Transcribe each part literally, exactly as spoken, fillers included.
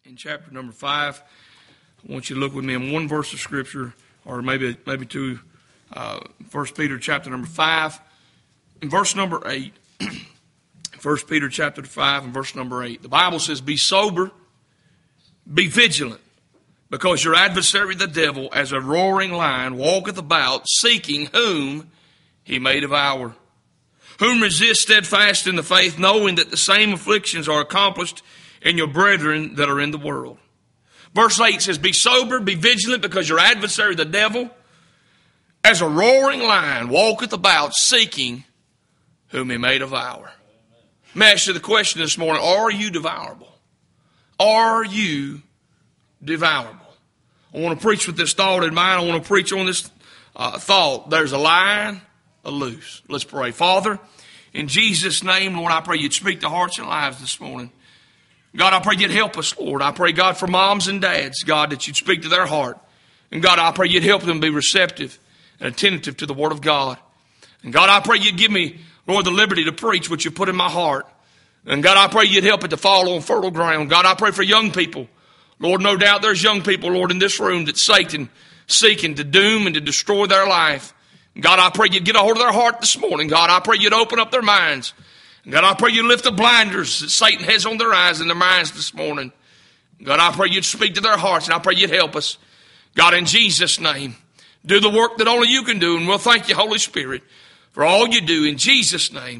in chapter number five. I want you to look with me in one verse of Scripture, or maybe maybe two. Uh, First Peter chapter number five, in verse number eight. First Peter chapter five and verse number eight. The Bible says, "Be sober, be vigilant, because your adversary the devil, as a roaring lion, walketh about, seeking whom he may devour. Whom resist steadfast in the faith, knowing that the same afflictions are accomplished in your brethren that are in the world." Verse eight says, "Be sober, be vigilant, because your adversary the devil, as a roaring lion, walketh about, seeking whom he may devour." Let me ask you the question this morning: are you devourable? Are you devourable? I want to preach with this thought in mind. I want to preach on this uh, thought. There's a lion loose. Let's pray. Father, in Jesus' name, Lord, I pray you'd speak to hearts and lives this morning. God, I pray you'd help us, Lord. I pray, God, for moms and dads, God, that you'd speak to their heart. And God, I pray you'd help them be receptive and attentive to the Word of God. And God, I pray you'd give me, Lord, the liberty to preach what you put in my heart. And God, I pray you'd help it to fall on fertile ground. God, I pray for young people. Lord, no doubt there's young people, Lord, in this room that Satan seeking to doom and to destroy their life. God, I pray you'd get a hold of their heart this morning. God, I pray you'd open up their minds. God, I pray you'd lift the blinders that Satan has on their eyes and their minds this morning. God, I pray you'd speak to their hearts, and I pray you'd help us. God, in Jesus' name, do the work that only you can do, and we'll thank you, Holy Spirit, for all you do. In Jesus' name,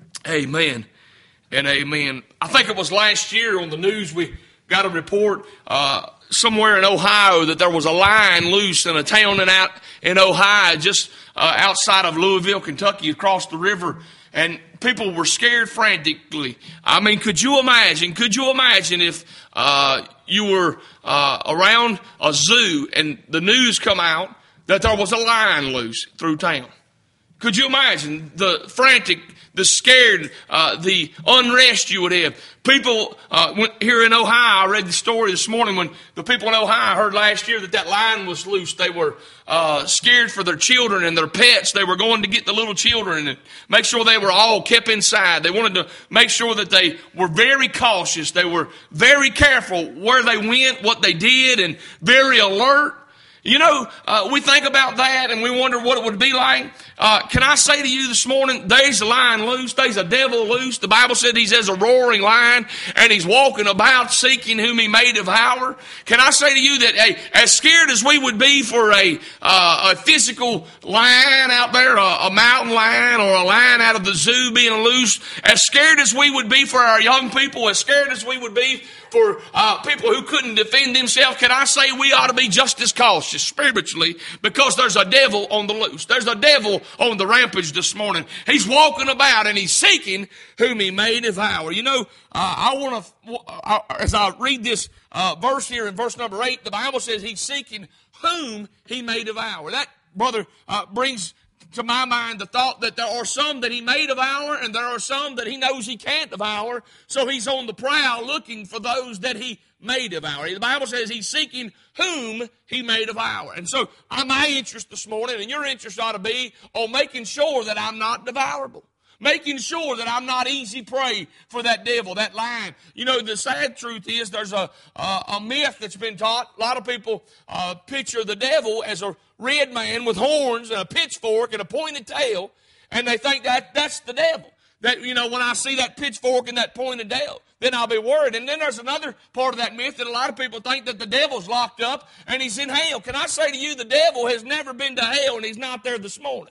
amen and amen. I think it was last year on the news we got a report uh, somewhere in Ohio that there was a lion loose in a town in, out, in Ohio, just uh, outside of Louisville, Kentucky, across the river. And people were scared frantically. I mean, could you imagine, could you imagine if uh, you were uh, around a zoo and the news come out that there was a lion loose through town? Could you imagine the frantic, the scared, uh, the unrest you would have? People uh, went, here in Ohio, I read the story this morning when the people in Ohio heard last year that that lion was loose. They were uh, scared for their children and their pets. They were going to get the little children and make sure they were all kept inside. They wanted to make sure that they were very cautious. They were very careful where they went, what they did, and very alert. You know, uh, we think about that and we wonder what it would be like. Uh, can I say to you this morning, there's a lion loose, there's a devil loose. The Bible said he's as a roaring lion and he's walking about seeking whom he may devour. Can I say to you that, hey, as scared as we would be for a uh, a physical lion out there, a, a mountain lion or a lion out of the zoo being loose, as scared as we would be for our young people, as scared as we would be for uh, people who couldn't defend themselves, can I say we ought to be just as cautious spiritually, because there's a devil on the loose. There's a devil on the rampage this morning. He's walking about and he's seeking whom he may devour. You know, uh, I want to, uh, as I read this uh, verse here in verse number eight, the Bible says he's seeking whom he may devour. That, brother, uh, brings to my mind the thought that there are some that he may devour and there are some that he knows he can't devour. So he's on the prowl looking for those that he may devour. The Bible says he's seeking whom he may devour. And so my interest this morning and your interest ought to be on making sure that I'm not devourable. Making sure that I'm not easy prey for that devil, that lion. You know, the sad truth is there's a, a, a myth that's been taught. A lot of people uh, picture the devil as a red man with horns and a pitchfork and a pointed tail, and they think that that's the devil. That, you know, when I see that pitchfork and that pointed tail, then I'll be worried. And then there's another part of that myth that a lot of people think that the devil's locked up and he's in hell. Can I say to you, the devil has never been to hell and he's not there this morning.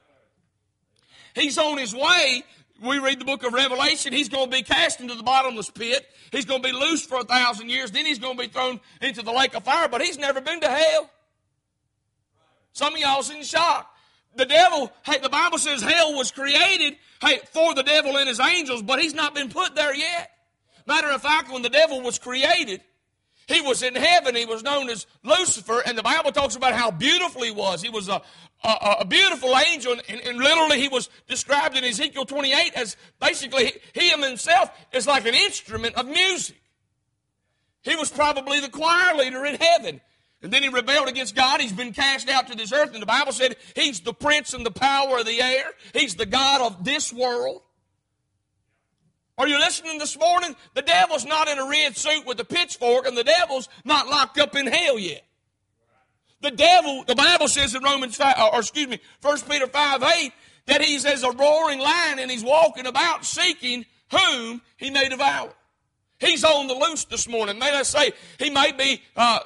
He's on his way. We read the book of Revelation. He's going to be cast into the bottomless pit. He's going to be loosed for a thousand years. Then he's going to be thrown into the lake of fire. But he's never been to hell. Some of y'all's in shock. The devil, hey, the Bible says hell was created, hey, for the devil and his angels, but he's not been put there yet. Matter of fact, when the devil was created, he was in heaven. He was known as Lucifer, and the Bible talks about how beautiful he was. He was a, a, a beautiful angel, and, and literally he was described in Ezekiel twenty-eight as basically he himself is like an instrument of music. He was probably the choir leader in heaven. And then he rebelled against God. He's been cast out to this earth, and the Bible said he's the prince and the power of the air. He's the God of this world. Are you listening this morning? The devil's not in a red suit with a pitchfork, and the devil's not locked up in hell yet. The devil, the Bible says in Romans five, or excuse me, First Peter five eight, that he's as a roaring lion and he's walking about seeking whom he may devour. He's on the loose this morning. May I say, he may be, uh,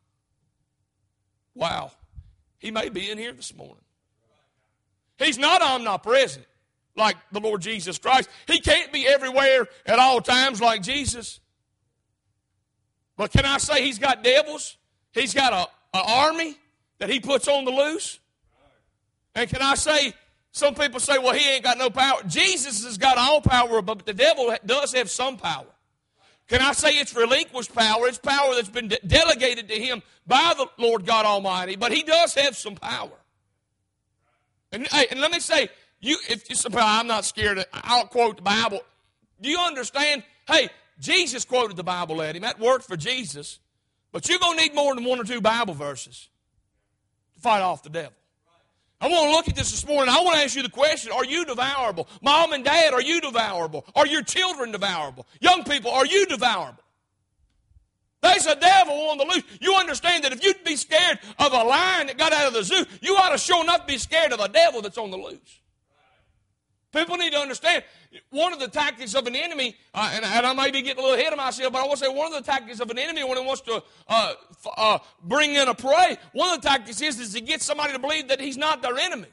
wow, he may be in here this morning. He's not omnipresent like the Lord Jesus Christ. He can't be everywhere at all times like Jesus. But can I say he's got devils? He's got a, an army that he puts on the loose. And can I say, some people say, well, he ain't got no power. Jesus has got all power, but the devil does have some power. Can I say it's relinquished power? It's power that's been de- delegated to him by the Lord God Almighty, but he does have some power. And, hey, and let me say, you, if you somehow I'm not scared, of, I'll quote the Bible. Do you understand? Hey, Jesus quoted the Bible at him. That worked for Jesus. But you're going to need more than one or two Bible verses to fight off the devil. I want to look at this this morning. I want to ask you the question, are you devourable? Mom and Dad, are you devourable? Are your children devourable? Young people, are you devourable? There's a devil on the loose. You understand that if you'd be scared of a lion that got out of the zoo, you ought to sure enough be scared of a devil that's on the loose. People need to understand, one of the tactics of an enemy, uh, and, and I may be getting a little ahead of myself, but I want to say one of the tactics of an enemy when he wants to uh, f- uh, bring in a prey, one of the tactics is, is to get somebody to believe that he's not their enemy.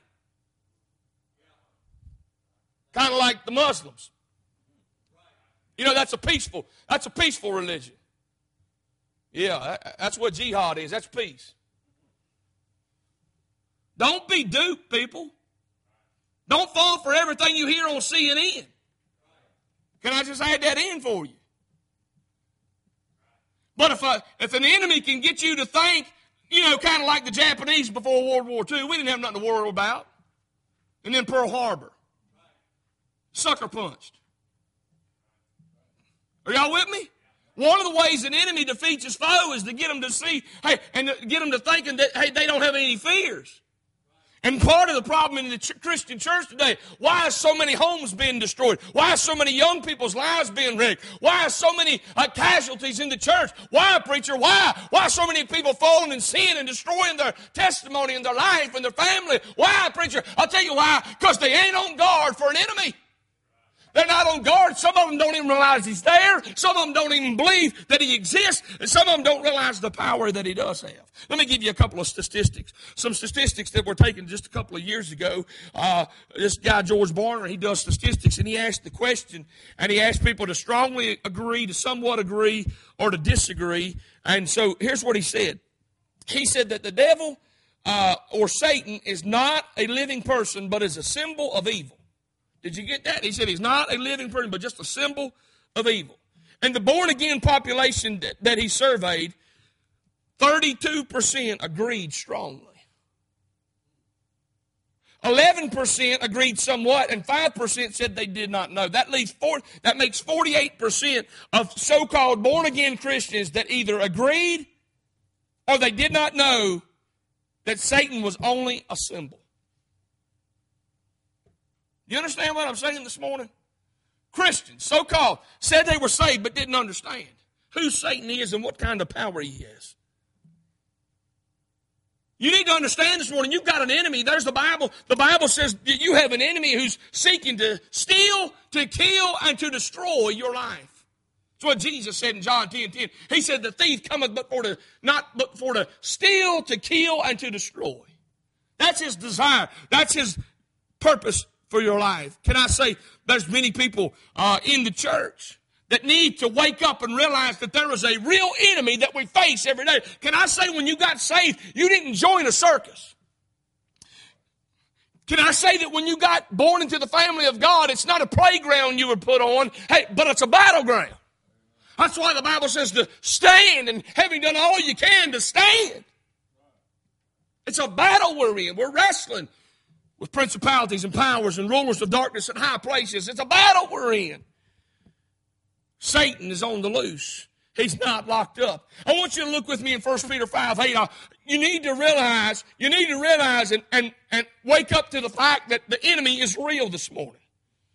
Kind of like the Muslims. You know, that's a peaceful, that's a peaceful religion. Yeah, that, that's what jihad is. That's peace. Don't be duped, people. Don't fall for everything you hear on C N N. Can I just add that in for you? But if a, if an enemy can get you to think, you know, kind of like the Japanese before World War Two, we didn't have nothing to worry about. And then Pearl Harbor. Sucker punched. Are y'all with me? One of the ways an enemy defeats his foe is to get them to see, hey, and to get them to thinking that, hey, they don't have any fears. And part of the problem in the ch- Christian church today, why is so many homes being destroyed? Why is so many young people's lives being wrecked? Why are so many uh, casualties in the church? Why, preacher? Why? Why are so many people falling in sin and destroying their testimony and their life and their family? Why, preacher? I'll tell you why. Because they ain't on guard for an enemy. They're not on guard. Some of them don't even realize he's there. Some of them don't even believe that he exists. And some of them don't realize the power that he does have. Let me give you a couple of statistics. Some statistics that were taken just a couple of years ago. Uh, this guy, George Barner, he does statistics, and he asked the question, and he asked people to strongly agree, to somewhat agree, or to disagree. And so here's what he said. He said that the devil uh, or Satan is not a living person, but is a symbol of evil. Did you get that? He said he's not a living person, but just a symbol of evil. And the born-again population that, that he surveyed, thirty-two percent agreed strongly. eleven percent agreed somewhat, and five percent said they did not know. That leaves four, that makes forty-eight percent of so-called born-again Christians that either agreed or they did not know that Satan was only a symbol. You understand what I'm saying this morning? Christians, so-called, said they were saved but didn't understand who Satan is and what kind of power he has. You need to understand this morning, you've got an enemy. There's the Bible. The Bible says that you have an enemy who's seeking to steal, to kill, and to destroy your life. That's what Jesus said in John ten ten. He said, the thief cometh but for to, not but for to steal, to kill, and to destroy. That's his desire. That's his purpose for your life. Can I say there's many people uh, in the church that need to wake up and realize that there is a real enemy that we face every day. Can I say when you got saved, you didn't join a circus? Can I say that when you got born into the family of God, it's not a playground you were put on, hey, but it's a battleground. That's why the Bible says to stand, and having done all you can to stand. It's a battle we're in. We're wrestling with principalities and powers and rulers of darkness in high places. It's a battle we're in. Satan is on the loose. He's not locked up. I want you to look with me in First Peter five eight. You need to realize, you need to realize and, and, and wake up to the fact that the enemy is real this morning.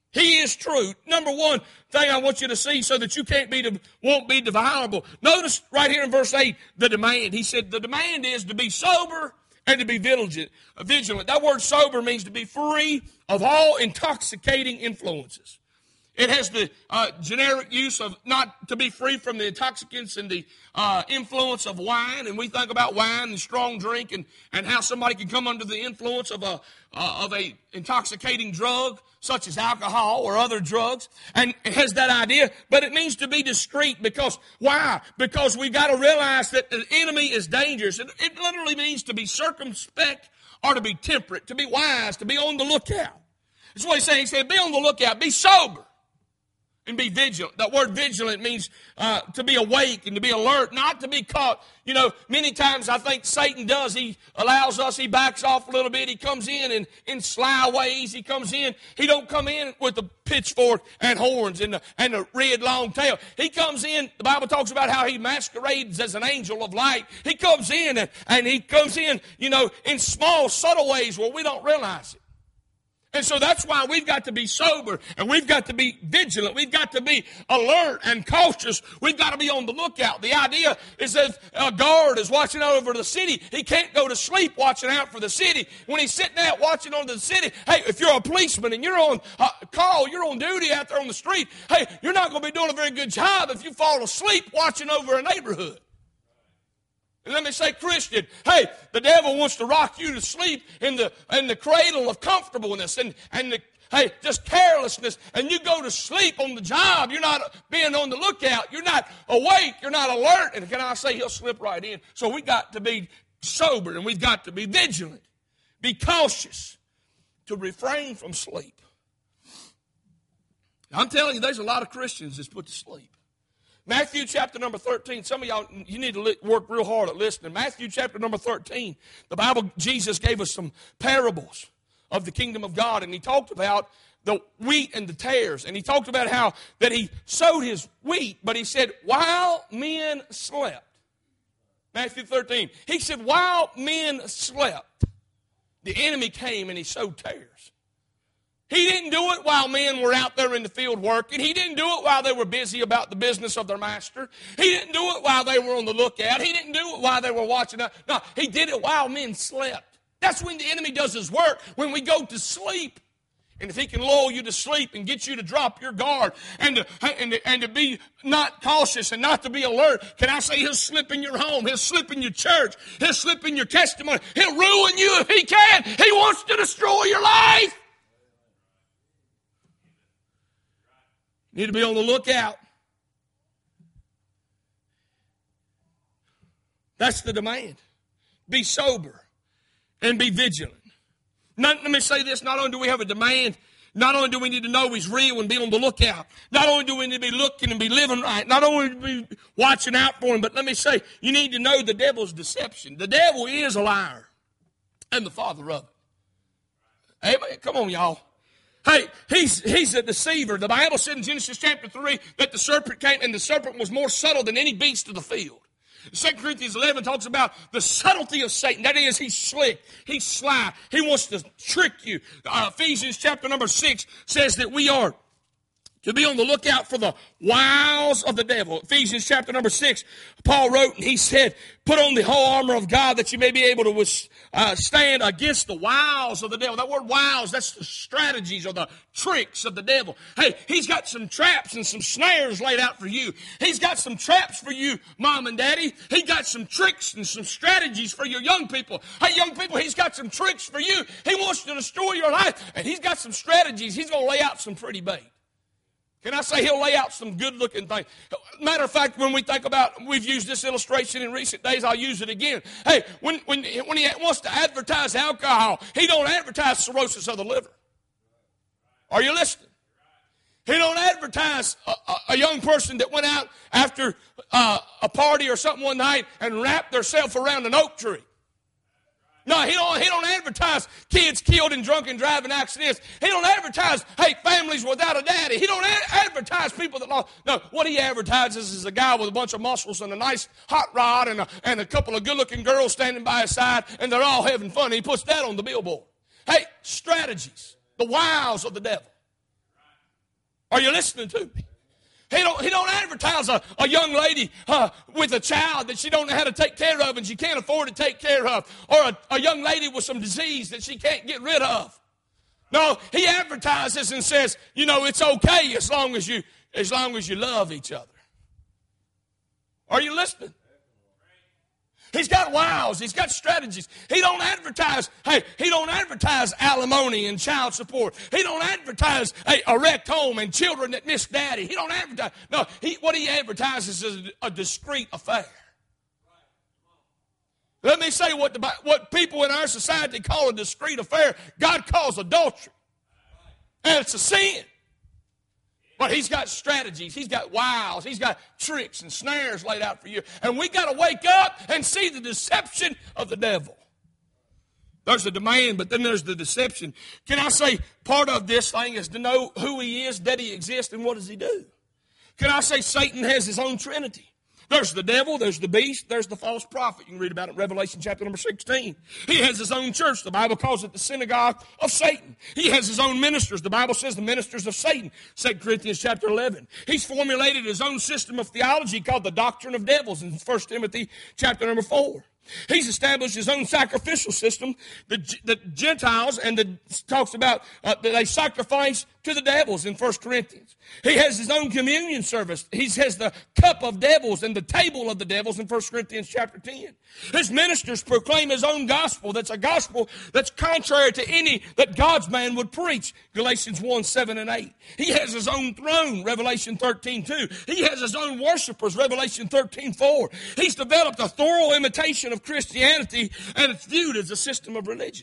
He is truth. Number one thing I want you to see so that you can't be, won't be devourable. Notice right here in verse eight, the demand. He said the demand is to be sober and to be vigilant. Vigilant. That word sober means to be free of all intoxicating influences. It has the uh, generic use of not to be free from the intoxicants and the uh, influence of wine. And we think about wine and strong drink and, and how somebody can come under the influence of a uh, of a intoxicating drug such as alcohol or other drugs. And it has that idea, but it means to be discreet because why? Because we've got to realize that the enemy is dangerous. It, it literally means to be circumspect or to be temperate, to be wise, to be on the lookout. That's what he's saying. He said, be on the lookout, be sober. And be vigilant. That word vigilant means uh, to be awake and to be alert, not to be caught. You know, many times I think Satan does. He allows us, he backs off a little bit. He comes in and in sly ways. He comes in. He don't come in with the pitchfork and horns and the, and the red long tail. He comes in, the Bible talks about how he masquerades as an angel of light. He comes in and, and he comes in, you know, in small, subtle ways where we don't realize it. And so that's why we've got to be sober and we've got to be vigilant. We've got to be alert and cautious. We've got to be on the lookout. The idea is that a guard is watching out over the city. He can't go to sleep watching out for the city. When he's sitting out watching over the city, hey, if you're a policeman and you're on uh, call, you're on duty out there on the street, hey, you're not going to be doing a very good job if you fall asleep watching over a neighborhood. And let me say, Christian, hey, the devil wants to rock you to sleep in the in the cradle of comfortableness and, and the, hey, just carelessness, and you go to sleep on the job. You're not being on the lookout. You're not awake. You're not alert. And can I say, he'll slip right in. So we got to be sober, and we've got to be vigilant. Be cautious to refrain from sleep. I'm telling you, there's a lot of Christians that's put to sleep. Matthew chapter number thirteen. Some of y'all, you need to work real hard at listening. Matthew chapter number thirteen. The Bible, Jesus gave us some parables of the kingdom of God. And he talked about the wheat and the tares. And he talked about how that he sowed his wheat. But he said, while men slept. Matthew thirteen. He said, while men slept, the enemy came and he sowed tares. He didn't do it while men were out there in the field working. He didn't do it while they were busy about the business of their master. He didn't do it while they were on the lookout. He didn't do it while they were watching. No, he did it while men slept. That's when the enemy does his work, when we go to sleep. And if he can lull you to sleep and get you to drop your guard and to, and to, and to be not cautious and not to be alert, can I say he'll slip in your home, he'll slip in your church, he'll slip in your testimony, he'll ruin you if he can. He wants to destroy your life. You need to be on the lookout. That's the demand. Be sober and be vigilant. Not, let me say this, not only do we have a demand, not only do we need to know he's real and be on the lookout, not only do we need to be looking and be living right, not only do we be watching out for him, but let me say, you need to know the devil's deception. The devil is a liar and the father of it. Amen. Come on, y'all. Hey, he's he's a deceiver. The Bible said in Genesis chapter three that the serpent came, and the serpent was more subtle than any beast of the field. Second Corinthians eleven talks about the subtlety of Satan. That is, he's slick, he's sly, he wants to trick you. Uh, Ephesians chapter number six says that we are to be on the lookout for the wiles of the devil. Ephesians chapter number six, Paul wrote and he said, put on the whole armor of God that you may be able to uh, stand against the wiles of the devil. That word wiles, that's the strategies or the tricks of the devil. Hey, he's got some traps and some snares laid out for you. He's got some traps for you, mom and daddy. He got some tricks and some strategies for your young people. Hey, young people, he's got some tricks for you. He wants to destroy your life, and he's got some strategies. He's going to lay out some pretty bait. Can I say he'll lay out some good-looking things? Matter of fact, when we think about, we've used this illustration in recent days, I'll use it again. Hey, when, when, when he wants to advertise alcohol, he don't advertise cirrhosis of the liver. Are you listening? He don't advertise a, a, a young person that went out after uh, a party or something one night and wrapped themselves around an oak tree. No, he don't, he don't advertise kids killed in drunken driving accidents. He don't advertise, hey, families without a daddy. He don't ad- advertise people that lost. No, what he advertises is a guy with a bunch of muscles and a nice hot rod and a, and a couple of good-looking girls standing by his side, and they're all having fun. He puts that on the billboard. Hey, strategies, the wiles of the devil. Are you listening to me? He don't, he don't advertise a, a young lady uh, with a child that she don't know how to take care of and she can't afford to take care of, or a, a young lady with some disease that she can't get rid of. No, he advertises and says, you know, it's okay as long as you as long as you love each other. Are you listening? He's got wows. He's got strategies. He don't advertise, hey, he don't advertise alimony and child support. He don't advertise hey, a wrecked home and children that miss daddy. He don't advertise. No, he, what he advertises is a, a discreet affair. Let me say what, the, what people in our society call a discreet affair, God calls adultery. And it's a sin. But he's got strategies, he's got wiles, he's got tricks and snares laid out for you. And we got to wake up and see the deception of the devil. There's the demand, but then there's the deception. Can I say part of this thing is to know who he is, that he exists, and what does he do? Can I say Satan has his own trinity? There's the devil, there's the beast, there's the false prophet. You can read about it in Revelation chapter number sixteen. He has his own church. The Bible calls it the synagogue of Satan. He has his own ministers. The Bible says the ministers of Satan, Second Corinthians chapter eleven. He's formulated his own system of theology called the doctrine of devils in First Timothy chapter number four. He's established his own sacrificial system. The, the Gentiles, and the, talks about uh, that they sacrifice to the devils in First Corinthians. He has his own communion service. He has the cup of devils and the table of the devils in First Corinthians chapter ten. His ministers proclaim his own gospel. That's a gospel that's contrary to any that God's man would preach. Galatians one, seven and eight. He has his own throne, Revelation thirteen, two. He has his own worshipers, Revelation thirteen, four. He's developed a thorough imitation of Christianity, and it's viewed as a system of religion.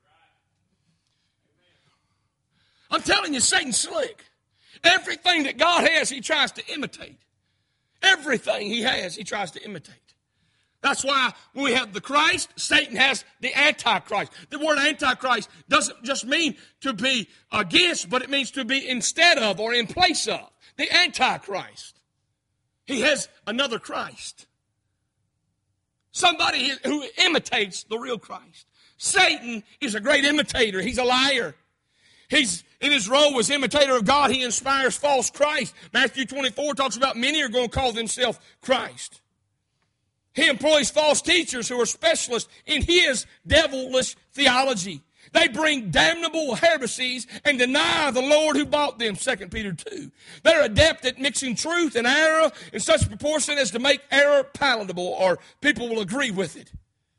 I'm telling you, Satan's slick. Everything that God has, he tries to imitate. Everything he has, he tries to imitate. That's why when we have the Christ, Satan has the Antichrist. The word Antichrist doesn't just mean to be against, but it means to be instead of or in place of. The Antichrist. He has another Christ. Somebody who imitates the real Christ. Satan is a great imitator. He's a liar. He's in his role as imitator of God. He inspires false Christ. Matthew twenty-four talks about many are going to call themselves Christ. He employs false teachers who are specialists in his devilish theology. They bring damnable heresies and deny the Lord who bought them, Second Peter two. They're adept at mixing truth and error in such proportion as to make error palatable, or people will agree with it.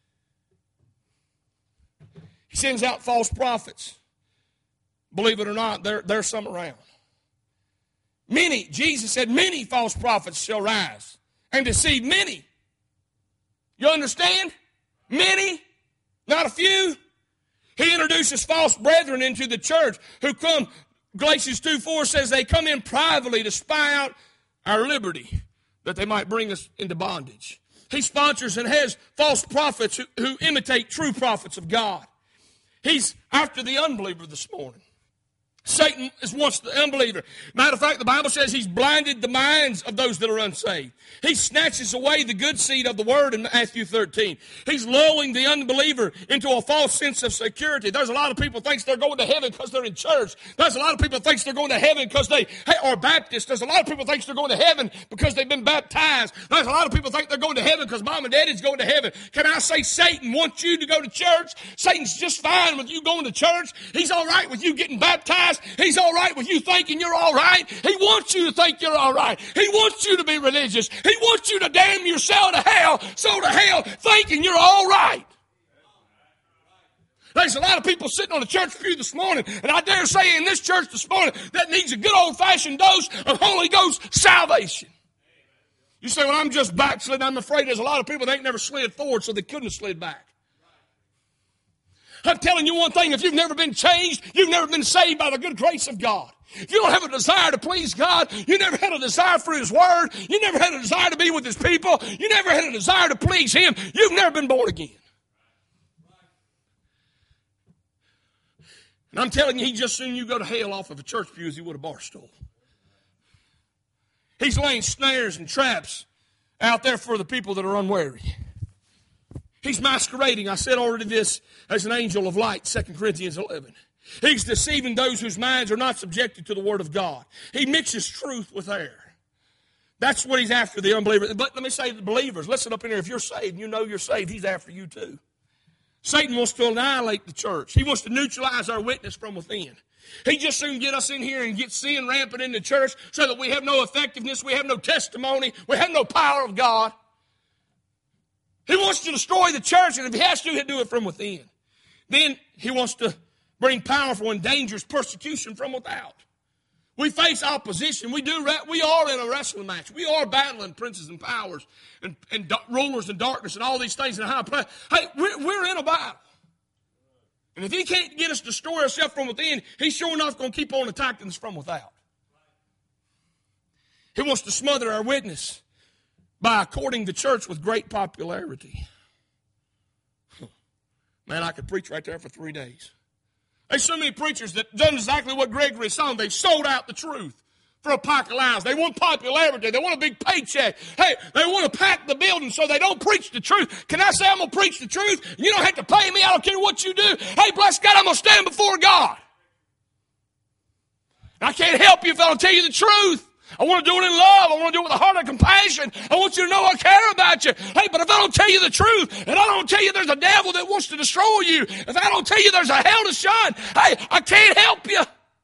He sends out false prophets. Believe it or not, there, there's some around. Many, Jesus said, many false prophets shall rise and deceive many. You understand? Many, not a few. He introduces false brethren into the church who come, Galatians two four says they come in privately to spy out our liberty, that they might bring us into bondage. He sponsors and has false prophets who, who imitate true prophets of God. He's after the unbeliever this morning. Satan is once the unbeliever. Matter of fact, the Bible says he's blinded the minds of those that are unsaved. He snatches away the good seed of the word in Matthew thirteen. He's lulling the unbeliever into a false sense of security. There's a lot of people think they're going to heaven because they're in church. There's a lot of people think they're going to heaven because they are Baptists. There's a lot of people think they're going to heaven because they've been baptized. There's a lot of people think they're going to heaven because mom and daddy's going to heaven. Can I say Satan wants you to go to church? Satan's just fine with you going to church. He's all right with you getting baptized. He's all right with you thinking you're all right. He wants you to think you're all right. He wants you to be religious. He wants you to damn yourself to hell, so to hell, thinking you're all right. There's a lot of people sitting on the church pew this morning, and I dare say in this church this morning that needs a good old-fashioned dose of Holy Ghost salvation. You say, well, I'm just backsliding. I'm afraid there's a lot of people that ain't never slid forward, so they couldn't have slid back. I'm telling you one thing, if you've never been changed, you've never been saved by the good grace of God. If you don't have a desire to please God, you never had a desire for His Word, you never had a desire to be with His people, you never had a desire to please Him, you've never been born again. And I'm telling you, He'd just soon you go to hell off of a church pew as He would a bar stool. He's laying snares and traps out there for the people that are unwary. He's masquerading, I said already this, as an angel of light, Second Corinthians eleven. He's deceiving those whose minds are not subjected to the Word of God. He mixes truth with error. That's what he's after, the unbelievers. But let me say to the believers, listen up in here, if you're saved and you know you're saved, he's after you too. Satan wants to annihilate the church. He wants to neutralize our witness from within. He just soon get us in here and get sin rampant in the church so that we have no effectiveness, we have no testimony, we have no power of God. He wants to destroy the church, and if he has to, he'll do it from within. Then he wants to bring powerful and dangerous persecution from without. We face opposition. We do. We are in a wrestling match. We are battling princes and powers and, and rulers and darkness and all these things in a high place. Hey, we're, we're in a battle. And if he can't get us to destroy ourselves from within, he's sure enough going to keep on attacking us from without. He wants to smother our witness by courting the church with great popularity. Man, I could preach right there for three days. There's so many preachers that done exactly what Gregory saw. They've sold out the truth for a pack of lies. They want popularity. They want a big paycheck. Hey, they want to pack the building so they don't preach the truth. Can I say I'm going to preach the truth? You don't have to pay me. I don't care what you do. Hey, bless God, I'm going to stand before God. And I can't help you if I don't tell you the truth. I want to do it in love. I want to do it with a heart of compassion. I want you to know I care about you. Hey, but if I don't tell you the truth, and I don't tell you there's a devil that wants to destroy you, if I don't tell you there's a hell to shine, hey, I can't help you.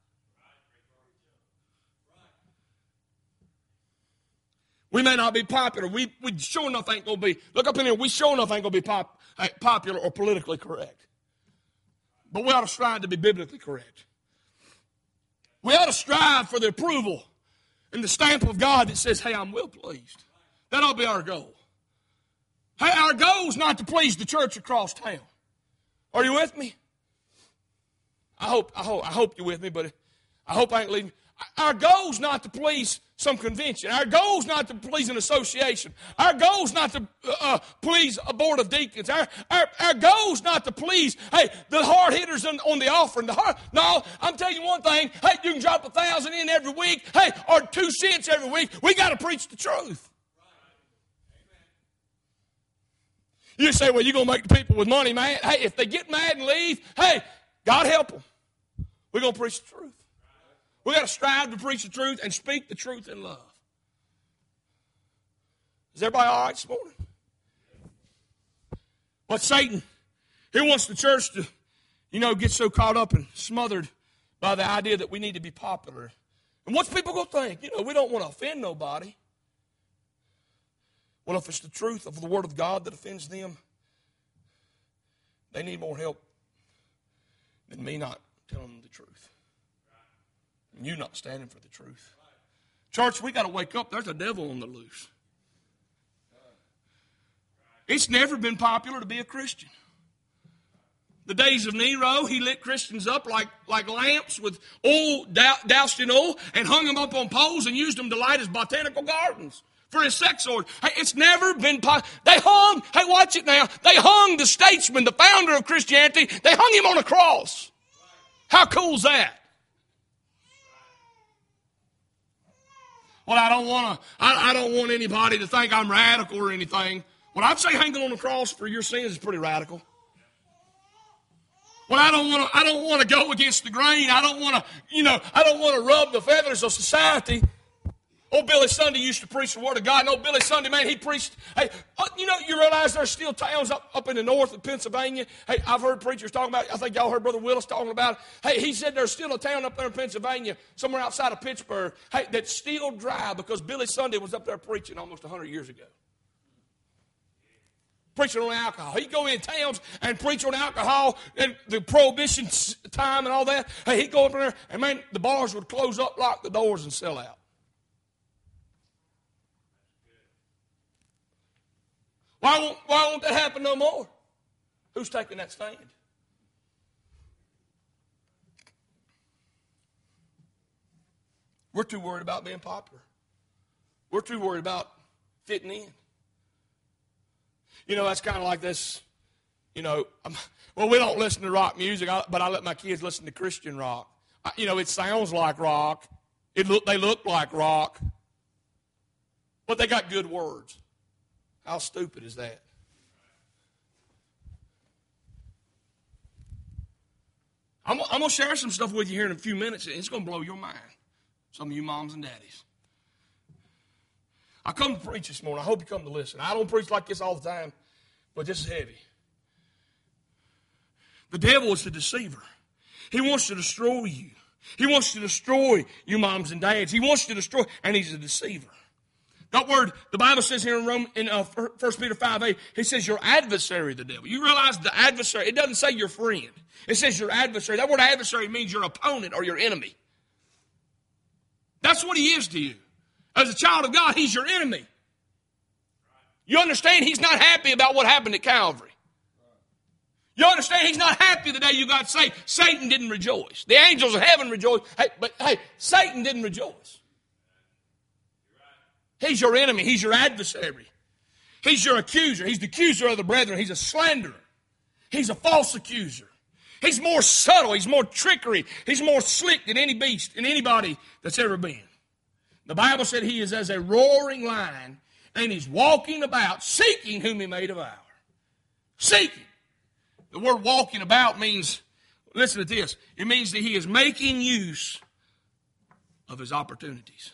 We may not be popular. We, we sure enough ain't going to be, look up in here, we sure enough ain't going to be pop, popular or politically correct. But we ought to strive to be biblically correct. We ought to strive for the approval and the stamp of God that says, hey, I'm well pleased. That ought to be our goal. Hey, our goal is not to please the church across town. Are you with me? I hope, I hope, I hope you're with me, but I hope I ain't leaving. Our goal is not to please some convention. Our goal is not to please an association. Our goal is not to uh, please a board of deacons. Our, our, our goal is not to please, hey, the hard hitters on, on the offering. The hard, no, I'm telling you one thing. Hey, you can drop a thousand in every week. Hey, or two cents every week. We got to preach the truth. You say, well, you're going to make the people with money mad. Hey, if they get mad and leave, hey, God help them. We're going to preach the truth. We've got to strive to preach the truth and speak the truth in love. Is everybody all right this morning? But Satan, he wants the church to, you know, get so caught up and smothered by the idea that we need to be popular. And what's people going to think? You know, we don't want to offend nobody. Well, if it's the truth of the Word of God that offends them, they need more help than me not telling them the truth. And you not standing for the truth. Church, we got to wake up. There's a devil on the loose. It's never been popular to be a Christian. The days of Nero, he lit Christians up like, like lamps with oil, doused in oil, and hung them up on poles and used them to light his botanical gardens for his sex order. Hey, it's never been popular. They hung, hey, watch it now. They hung the statesman, the founder of Christianity, they hung him on a cross. How cool is that? Well, I don't want to. I, I don't want anybody to think I'm radical or anything. Well, I'd say hanging on the cross for your sins is pretty radical. Well, I don't want to. I don't want to go against the grain. I don't want to. You know, I don't want to rub the feathers of society. Old Billy Sunday used to preach the Word of God. And old Billy Sunday, man, he preached. Hey, you know, you realize there's still towns up, up in the north of Pennsylvania. Hey, I've heard preachers talking about it. I think y'all heard Brother Willis talking about it. Hey, he said there's still a town up there in Pennsylvania, somewhere outside of Pittsburgh, hey, that's still dry because Billy Sunday was up there preaching almost one hundred years ago. Preaching on alcohol. He'd go in towns and preach on alcohol and the prohibition time and all that. Hey, he'd go up there and, man, the bars would close up, lock the doors, and sell out. Why won't, why won't that happen no more? Who's taking that stand? We're too worried about being popular. We're too worried about fitting in. You know, that's kind of like this, you know, I'm, well, we don't listen to rock music, but I let my kids listen to Christian rock. I, you know, it sounds like rock. It look, they look like rock. But they got good words. How stupid is that? I'm, I'm going to share some stuff with you here in a few minutes, and it's going to blow your mind. Some of you moms and daddies. I come to preach this morning. I hope you come to listen. I don't preach like this all the time, but this is heavy. The devil is the deceiver. He wants to destroy you. He wants to destroy you moms and dads. He wants to destroy, and he's a deceiver. That word, the Bible says here in Rome, in uh, First Peter five eight, he says your adversary, the devil. You realize the adversary, it doesn't say your friend. It says your adversary. That word adversary means your opponent or your enemy. That's what he is to you. As a child of God, he's your enemy. You understand he's not happy about what happened at Calvary. You understand he's not happy the day you got saved. Satan didn't rejoice. The angels of heaven rejoiced. Hey, but hey, Satan didn't rejoice. He's your enemy. He's your adversary. He's your accuser. He's the accuser of the brethren. He's a slanderer. He's a false accuser. He's more subtle. He's more trickery. He's more slick than any beast and anybody that's ever been. The Bible said he is as a roaring lion, and he's walking about seeking whom he may devour. Seeking. The word walking about means, listen to this, it means that he is making use of his opportunities.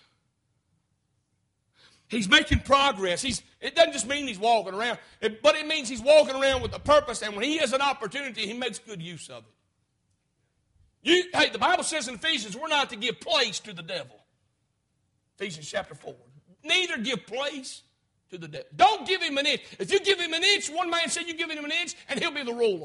He's making progress. He's, it doesn't just mean he's walking around, it, but it means he's walking around with a purpose, and when he has an opportunity, he makes good use of it. You, hey, the Bible says in Ephesians, we're not to give place to the devil. Ephesians chapter four. Neither give place to the devil. Don't give him an inch. If you give him an inch, one man said you give him an inch, and he'll be the ruler.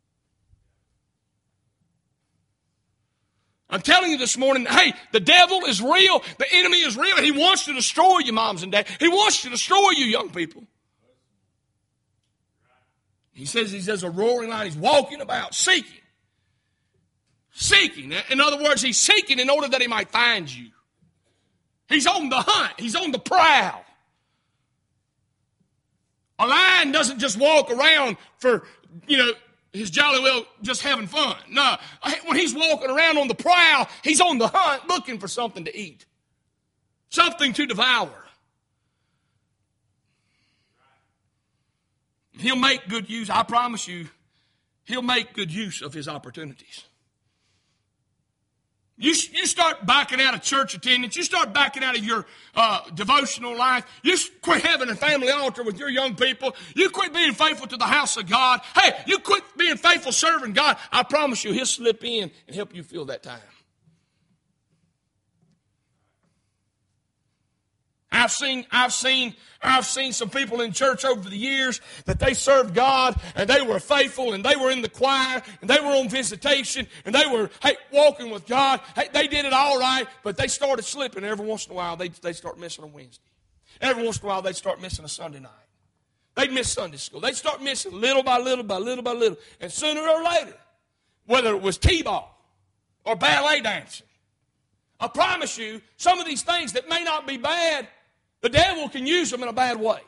I'm telling you this morning, hey, the devil is real. The enemy is real. He wants to destroy you, moms and dads. He wants to destroy you, young people. He says he's as a roaring lion. He's walking about, seeking. Seeking. In other words, he's seeking in order that he might find you. He's on the hunt. He's on the prowl. A lion doesn't just walk around for, you know, his jolly well just having fun. No, when he's walking around on the prowl, he's on the hunt looking for something to eat. Something to devour. He'll make good use, I promise you, he'll make good use of his opportunities. You, you start backing out of church attendance. You start backing out of your uh, devotional life. You quit having a family altar with your young people. You quit being faithful to the house of God. Hey, you quit being faithful serving God. I promise you, he'll slip in and help you fill that time. I've seen, I've seen, I've seen some people in church over the years that they served God and they were faithful and they were in the choir and they were on visitation and they were, hey, walking with God. Hey, they did it all right, but they started slipping. Every once in a while, they they start missing a Wednesday. Every once in a while, they'd start missing a Sunday night. They'd miss Sunday school. They'd start missing little by little by little by little. And sooner or later, whether it was t-ball or ballet dancing, I promise you, some of these things that may not be bad, the devil can use them in a bad way.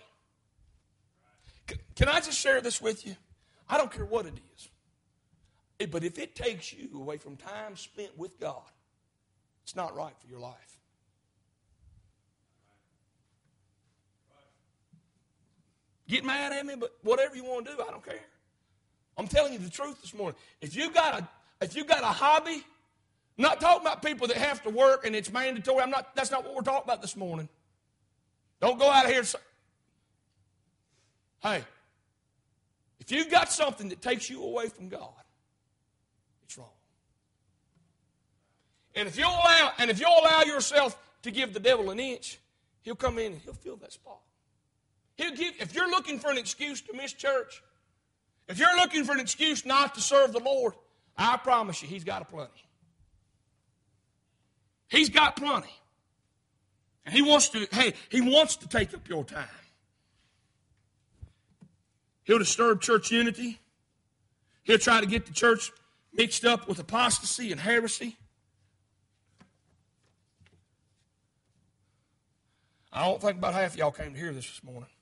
Can I just share this with you? I don't care what it is. But if it takes you away from time spent with God, it's not right for your life. Get mad at me, but whatever you want to do, I don't care. I'm telling you the truth this morning. If you got a, if you got a hobby, I'm not talking about people that have to work and it's mandatory. I'm not. That's not what we're talking about this morning. Don't go out of here and say, hey, if you've got something that takes you away from God, it's wrong. And if you allow, and if you allow yourself to give the devil an inch, he'll come in and he'll fill that spot. He'll give. If you're looking for an excuse to miss church, if you're looking for an excuse not to serve the Lord, I promise you, he's got a plenty. He's got plenty. And he wants to, hey, he wants to take up your time. He'll disturb church unity. He'll try to get the church mixed up with apostasy and heresy. I don't think about half of y'all came to hear this this morning.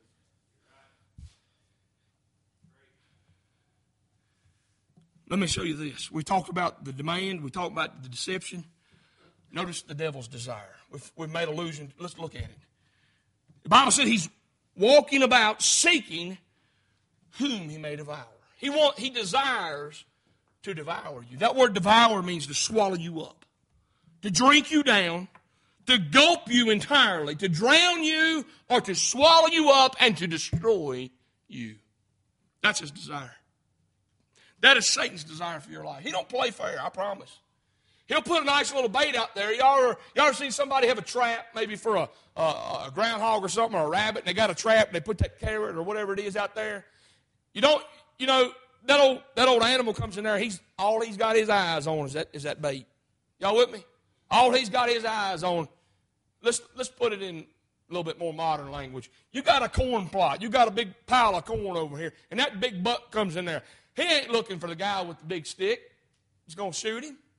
Let me show you this. We talked about the demand. We talked about the deception. Notice the devil's desire. We've, we've made allusion. Let's look at it. The Bible said he's walking about seeking whom he may devour. He want, he desires to devour you. That word devour means to swallow you up, to drink you down, to gulp you entirely, to drown you, or to swallow you up and to destroy you. That's his desire. That is Satan's desire for your life. He don't play fair, I promise. He'll put a nice little bait out there. Y'all ever, y'all ever seen somebody have a trap, maybe for a, a, a groundhog or something, or a rabbit, and they got a trap, and they put that carrot or whatever it is out there? You don't, you know, that old that old animal comes in there, he's all he's got his eyes on is that is that bait. Y'all with me? All he's got his eyes on. Let's let's put it in a little bit more modern language. You got a corn plot. You got a big pile of corn over here, and that big buck comes in there. He ain't looking for the guy with the big stick. He's going to shoot him.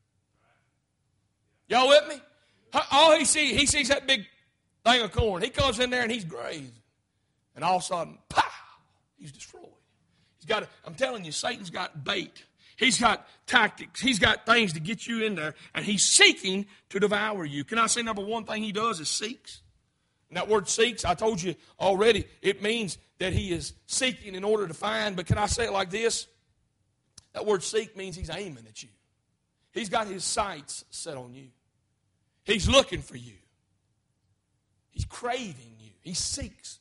Y'all with me? All he sees, he sees that big thing of corn. He comes in there and he's grazing. And all of a sudden, pow, he's destroyed. He's got, a, I'm telling you, Satan's got bait. He's got tactics. He's got things to get you in there. And he's seeking to devour you. Can I say number one thing he does is seeks? And that word seeks, I told you already, it means that he is seeking in order to find. But can I say it like this? That word seek means he's aiming at you. He's got his sights set on you. He's looking for you. He's craving you. He seeks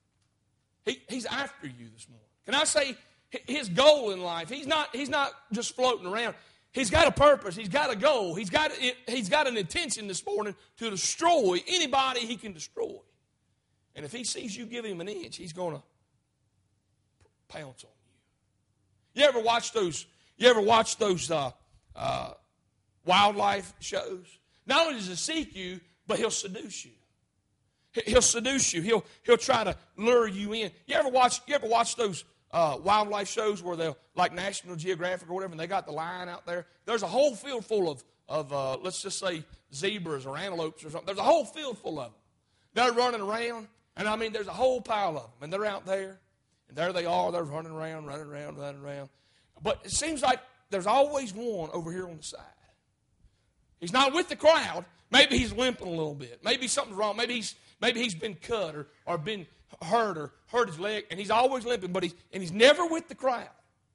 you. He, he's after you this morning. Can I say his goal in life, he's not, he's not just floating around. He's got a purpose. He's got a goal. He's got, he's got an intention this morning to destroy anybody he can destroy. And if he sees you give him an inch, he's going to pounce on you. You ever watch those, you ever watch those uh, uh, wildlife shows? Not only does he seek you, but he'll seduce you. He'll seduce you. He'll he'll try to lure you in. You ever watch you ever watch those uh, wildlife shows where they'll, like National Geographic or whatever, and they got the lion out there? There's a whole field full of of uh, let's just say zebras or antelopes or something. There's a whole field full of them. They're running around, and I mean, there's a whole pile of them, and they're out there, and there they are. They're running around, running around, running around. But it seems like there's always one over here on the side. He's not with the crowd. Maybe he's limping a little bit. Maybe something's wrong. Maybe he's maybe he's been cut or, or been hurt or hurt his leg, and he's always limping, but he's and he's never with the crowd.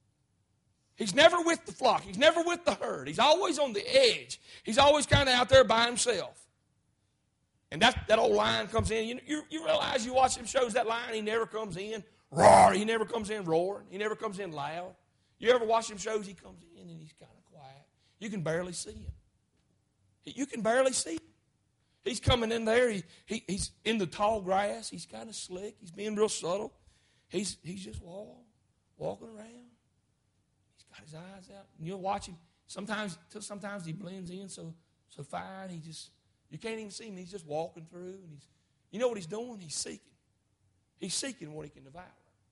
He's never with the flock. He's never with the herd. He's always on the edge. He's always kind of out there by himself. And that, that old lion comes in. You, you, you realize you watch them shows, that lion, he never comes in roar. He never comes in roaring. He never comes in loud. You ever watch them shows, he comes in and he's kind of quiet. You can barely see him. You can barely see him. He's coming in there. He, he He's in the tall grass. He's kind of slick. He's being real subtle. He's he's just walk, walking around. He's got his eyes out. And you'll watch him. Sometimes sometimes he blends in so so fine. He just, you can't even see him. He's just walking through. And he's, you know what he's doing? He's seeking. He's seeking what he can devour.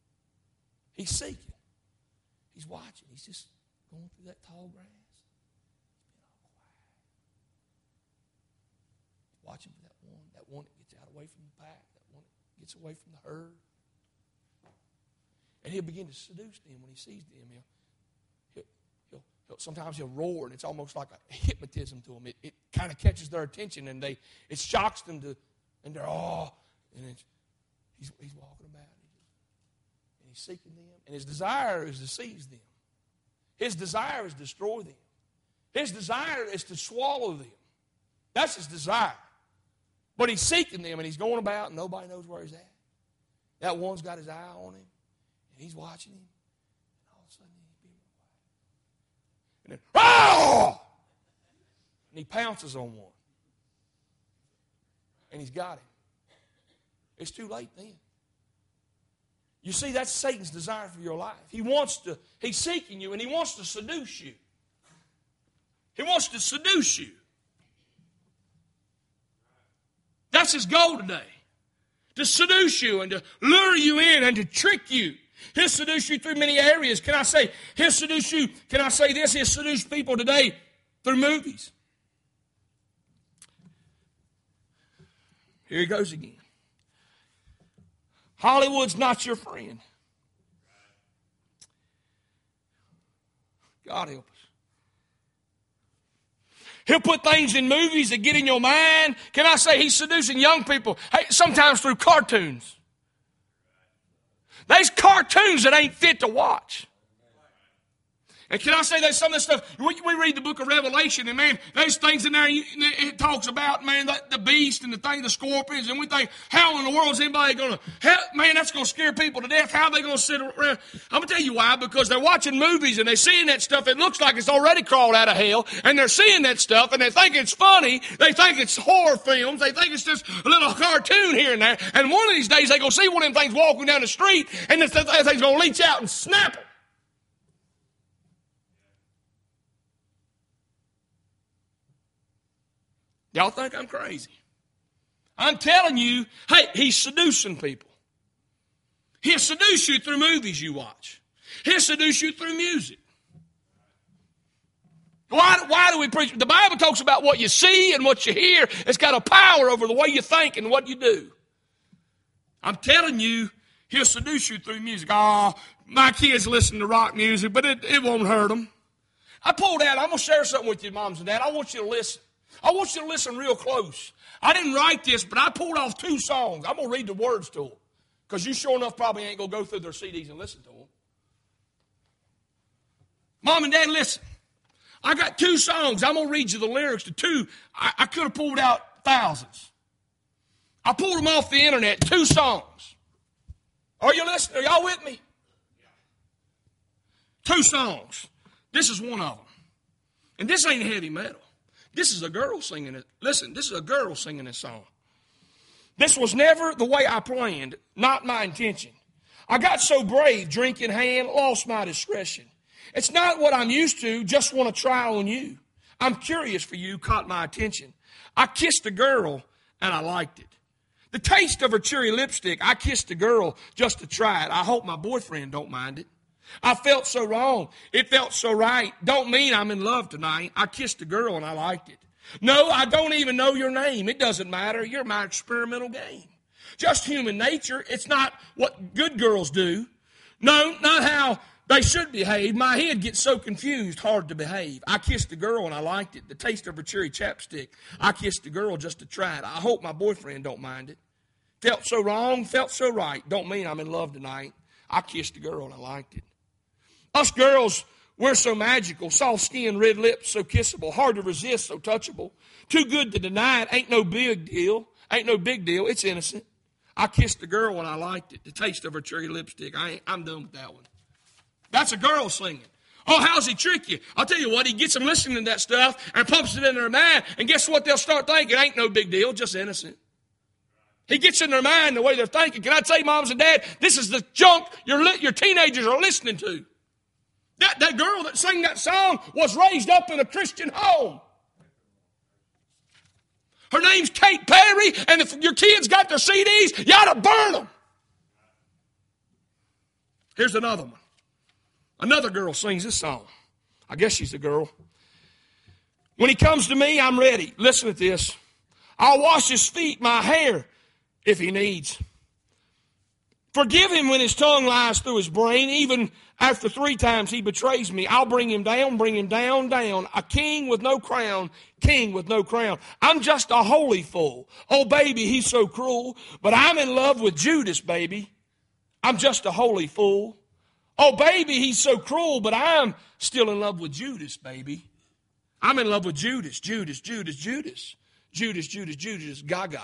He's seeking. He's watching. He's just going through that tall grass. Watching for that one, that one that gets out away from the pack, that one that gets away from the herd. And he'll begin to seduce them when he sees them. He'll, he'll, he'll, he'll, sometimes he'll roar, and it's almost like a hypnotism to them. It, it kind of catches their attention, and they it shocks them to, and they're, oh, and it's, he's, he's walking about, and, he just, and he's seeking them. And his desire is to seize them. His desire is to destroy them. His desire is to swallow them. That's his desire. But he's seeking them, and he's going about, and nobody knows where he's at. That one's got his eye on him, and he's watching him. And all of a sudden, he's being quiet. And then, oh! And he pounces on one. And he's got him. It's too late then. You see, that's Satan's desire for your life. He wants to, he's seeking you, and he wants to seduce you. He wants to seduce you. That's his goal today. To seduce you and to lure you in and to trick you. He'll seduce you through many areas. Can I say, he'll seduce you, can I say this? He'll seduce people today through movies. Here he goes again. Hollywood's not your friend. God help us. He'll put things in movies that get in your mind. Can I say he's seducing young people? Hey, sometimes through cartoons. There's cartoons that ain't fit to watch. And can I say that some of this stuff, we, we read the book of Revelation, and man, there's things in there, you, it talks about, man, the, the beast and the thing, the scorpions, and we think, how in the world is anybody going to, man, that's going to scare people to death. How are they going to sit around? I'm going to tell you why, because they're watching movies and they're seeing that stuff. It looks like it's already crawled out of hell, and they're seeing that stuff, and they think it's funny. They think it's horror films. They think it's just a little cartoon here and there. And one of these days, they're going to see one of them things walking down the street, and this thing's going to reach out and snap them. Y'all think I'm crazy? I'm telling you, hey, he's seducing people. He'll seduce you through movies you watch. He'll seduce you through music. Why, why do we preach? The Bible talks about what you see and what you hear. It's got a power over the way you think and what you do. I'm telling you, he'll seduce you through music. Oh, my kids listen to rock music, but it, it won't hurt them. I pulled out, I'm going to share something with you, moms and dad. I want you to listen. I want you to listen real close. I didn't write this, but I pulled off two songs. I'm going to read the words to them, because you sure enough probably ain't going to go through their C Ds and listen to them. Mom and Dad, listen. I got two songs. I'm going to read you the lyrics to two. I, I could have pulled out thousands. I pulled them off the internet, two songs. Are you listening? Are y'all with me? Two songs. This is one of them. And this ain't heavy metal. This is a girl singing it. Listen, this is a girl singing this song. This was never the way I planned, not my intention. I got so brave, drink in hand, lost my discretion. It's not what I'm used to, just want to try on you. I'm curious for you, caught my attention. I kissed a girl, and I liked it. The taste of her cherry lipstick, I kissed a girl just to try it. I hope my boyfriend don't mind it. I felt so wrong. It felt so right. Don't mean I'm in love tonight. I kissed a girl and I liked it. No, I don't even know your name. It doesn't matter. You're my experimental game. Just human nature. It's not what good girls do. No, not how they should behave. My head gets so confused, hard to behave. I kissed a girl and I liked it. The taste of her cherry chapstick. I kissed a girl just to try it. I hope my boyfriend don't mind it. Felt so wrong, felt so right. Don't mean I'm in love tonight. I kissed a girl and I liked it. Us girls, we're so magical. Soft skin, red lips, so kissable. Hard to resist, so touchable. Too good to deny it. Ain't no big deal. Ain't no big deal. It's innocent. I kissed a girl and I liked it. The taste of her cherry lipstick. I ain't, I'm done with that one. That's a girl singing. Oh, how's he trick you? I'll tell you what. He gets them listening to that stuff and pumps it in their mind. And guess what they'll start thinking? Ain't no big deal. Just innocent. He gets in their mind the way they're thinking. Can I tell you, moms and dad, this is the junk your, your teenagers are listening to. That, that girl that sang that song was raised up in a Christian home. Her name's Kate Perry, and if your kids got their C Ds, you ought to burn them. Here's another one. Another girl sings this song. I guess she's a girl. When he comes to me, I'm ready. Listen to this. I'll wash his feet, my hair, if he needs. Forgive him when his tongue lies through his brain. Even after three times he betrays me, I'll bring him down, bring him down, down. A king with no crown, king with no crown. I'm just a holy fool. Oh, baby, he's so cruel. But I'm in love with Judas, baby. I'm just a holy fool. Oh, baby, he's so cruel, but I'm still in love with Judas, baby. I'm in love with Judas, Judas, Judas, Judas. Judas, Judas, Judas, Gaga.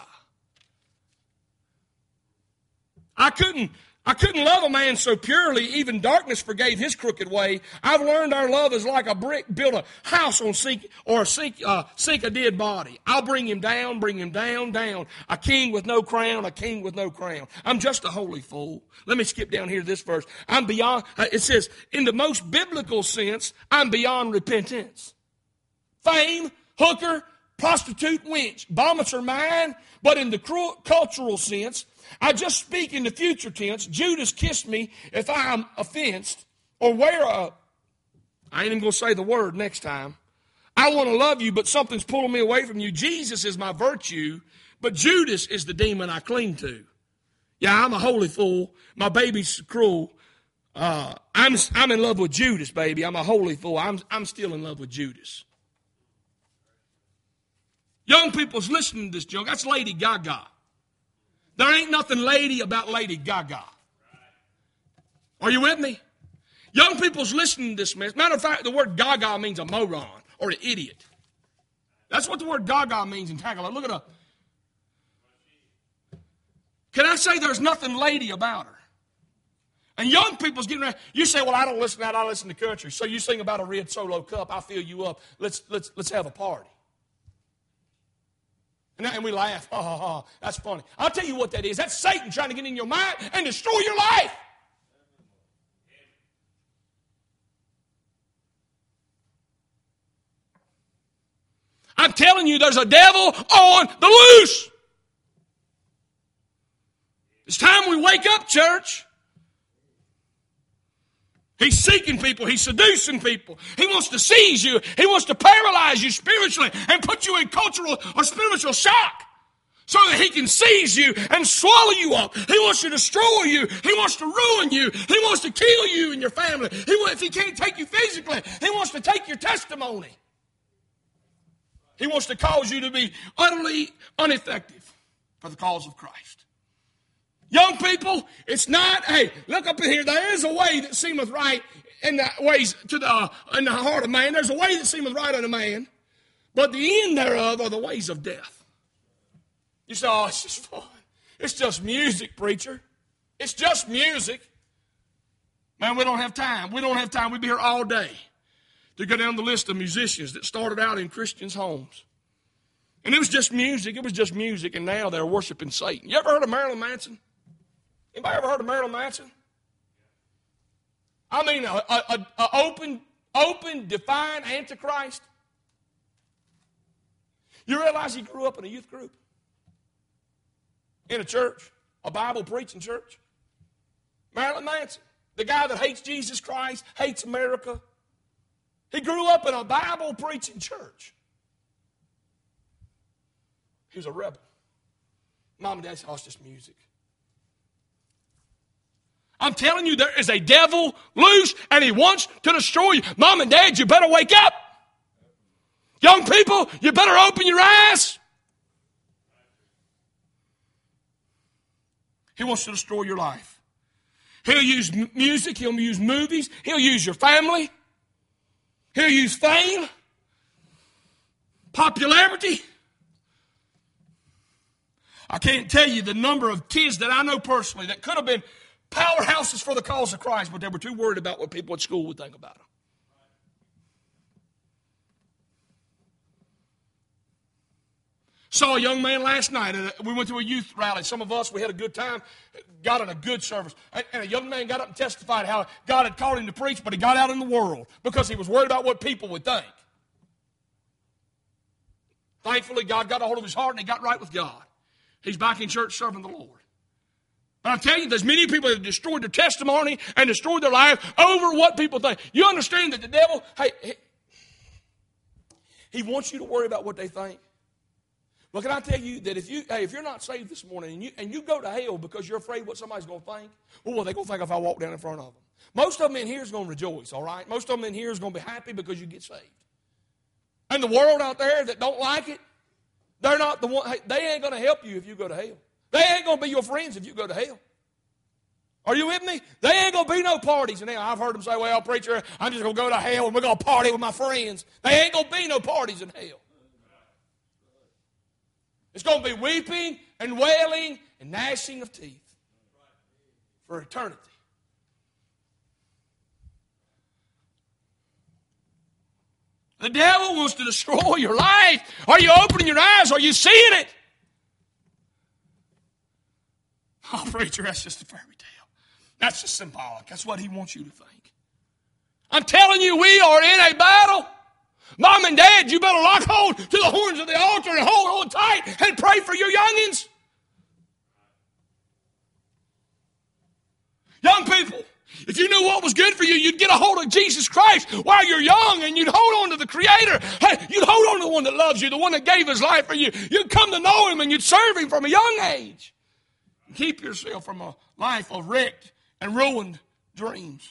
I couldn't, I couldn't love a man so purely, even darkness forgave his crooked way. I've learned our love is like a brick built a house on sink, or sink, uh, sink a dead body. I'll bring him down, bring him down, down. A king with no crown, a king with no crown. I'm just a holy fool. Let me skip down here to this verse. I'm beyond, uh, it says, in the most biblical sense, I'm beyond repentance. Fame, hooker, prostitute, wench. Vomits are mine, but in the cru- cultural sense, I just speak in the future tense. Judas kissed me if I'm offensed, or wear a, I ain't even going to say the word next time. I want to love you, but something's pulling me away from you. Jesus is my virtue, but Judas is the demon I cling to. Yeah, I'm a holy fool. My baby's cruel. Uh, I'm, I'm in love with Judas, baby. I'm a holy fool. I'm, I'm still in love with Judas. Young people's listening to this junk. That's Lady Gaga. There ain't nothing lady about Lady Gaga. Are you with me? Young people's listening to this mess. Matter of fact, the word gaga means a moron or an idiot. That's what the word gaga means in Tagalog. Look at her. Can I say there's nothing lady about her? And young people's getting ready. You say, well, I don't listen to that, I listen to country. So you sing about a red Solo cup, I'll fill you up. Let's let's let's have a party. And, and we laugh. Ha ha ha. That's funny. I'll tell you what that is. That's Satan trying to get in your mind and destroy your life. I'm telling you, there's a devil on the loose. It's time we wake up, church. He's seeking people. He's seducing people. He wants to seize you. He wants to paralyze you spiritually and put you in cultural or spiritual shock so that he can seize you and swallow you up. He wants to destroy you. He wants to ruin you. He wants to kill you and your family. He, if he can't take you physically, he wants to take your testimony. He wants to cause you to be utterly ineffective for the cause of Christ. Young people, it's not, hey, look up in here. There is a way that seemeth right in the ways to the uh, in the heart of man. There's a way that seemeth right unto man, but the end thereof are the ways of death. You say, oh, it's just fun. It's just music, preacher. It's just music. Man, we don't have time. We don't have time. We'd be here all day to go down the list of musicians that started out in Christians' homes. And it was just music. It was just music, and now they're worshiping Satan. You ever heard of Marilyn Manson? Anybody ever heard of Marilyn Manson? I mean, a, a, a open, open, defined antichrist. You realize he grew up in a youth group? In a church? A Bible-preaching church? Marilyn Manson, the guy that hates Jesus Christ, hates America. He grew up in a Bible-preaching church. He was a rebel. Mom and Dad said, oh, it's just music. I'm telling you, there is a devil loose, and he wants to destroy you. Mom and Dad, you better wake up. Young people, you better open your eyes. He wants to destroy your life. He'll use m- music. He'll use movies. He'll use your family. He'll use fame, popularity. I can't tell you the number of kids that I know personally that could have been powerhouses for the cause of Christ, but they were too worried about what people at school would think about them. Saw a young man last night. We went to a youth rally. Some of us, we had a good time, got in a good service. And a young man got up and testified how God had called him to preach, but he got out in the world because he was worried about what people would think. Thankfully, God got a hold of his heart and he got right with God. He's back in church serving the Lord. But I'm telling you, there's many people that have destroyed their testimony and destroyed their life over what people think. You understand that the devil, hey, he, he wants you to worry about what they think. Well, can I tell you that if you, hey, if you're not saved this morning and you and you go to hell because you're afraid what somebody's going to think, well, what are they going to think if I walk down in front of them? Most of them in here is going to rejoice, all right? Most of them in here is going to be happy because you get saved. And the world out there that don't like it, they're not the one. Hey, they ain't going to help you if you go to hell. They ain't going to be your friends if you go to hell. Are you with me? They ain't going to be no parties. And now I've heard them say, well, preacher, I'm just going to go to hell and we're going to party with my friends. They ain't going to be no parties in hell. It's going to be weeping and wailing and gnashing of teeth for eternity. The devil wants to destroy your life. Are you opening your eyes? Are you seeing it? Oh, preacher, that's just a fairy tale. That's just symbolic. That's what he wants you to think. I'm telling you, we are in a battle. Mom and Dad, you better lock hold to the horns of the altar and hold on tight and pray for your youngins. Young people, if you knew what was good for you, you'd get a hold of Jesus Christ while you're young and you'd hold on to the Creator. Hey, you'd hold on to the one that loves you, the one that gave his life for you. You'd come to know him and you'd serve him from a young age. Keep yourself from a life of wrecked and ruined dreams.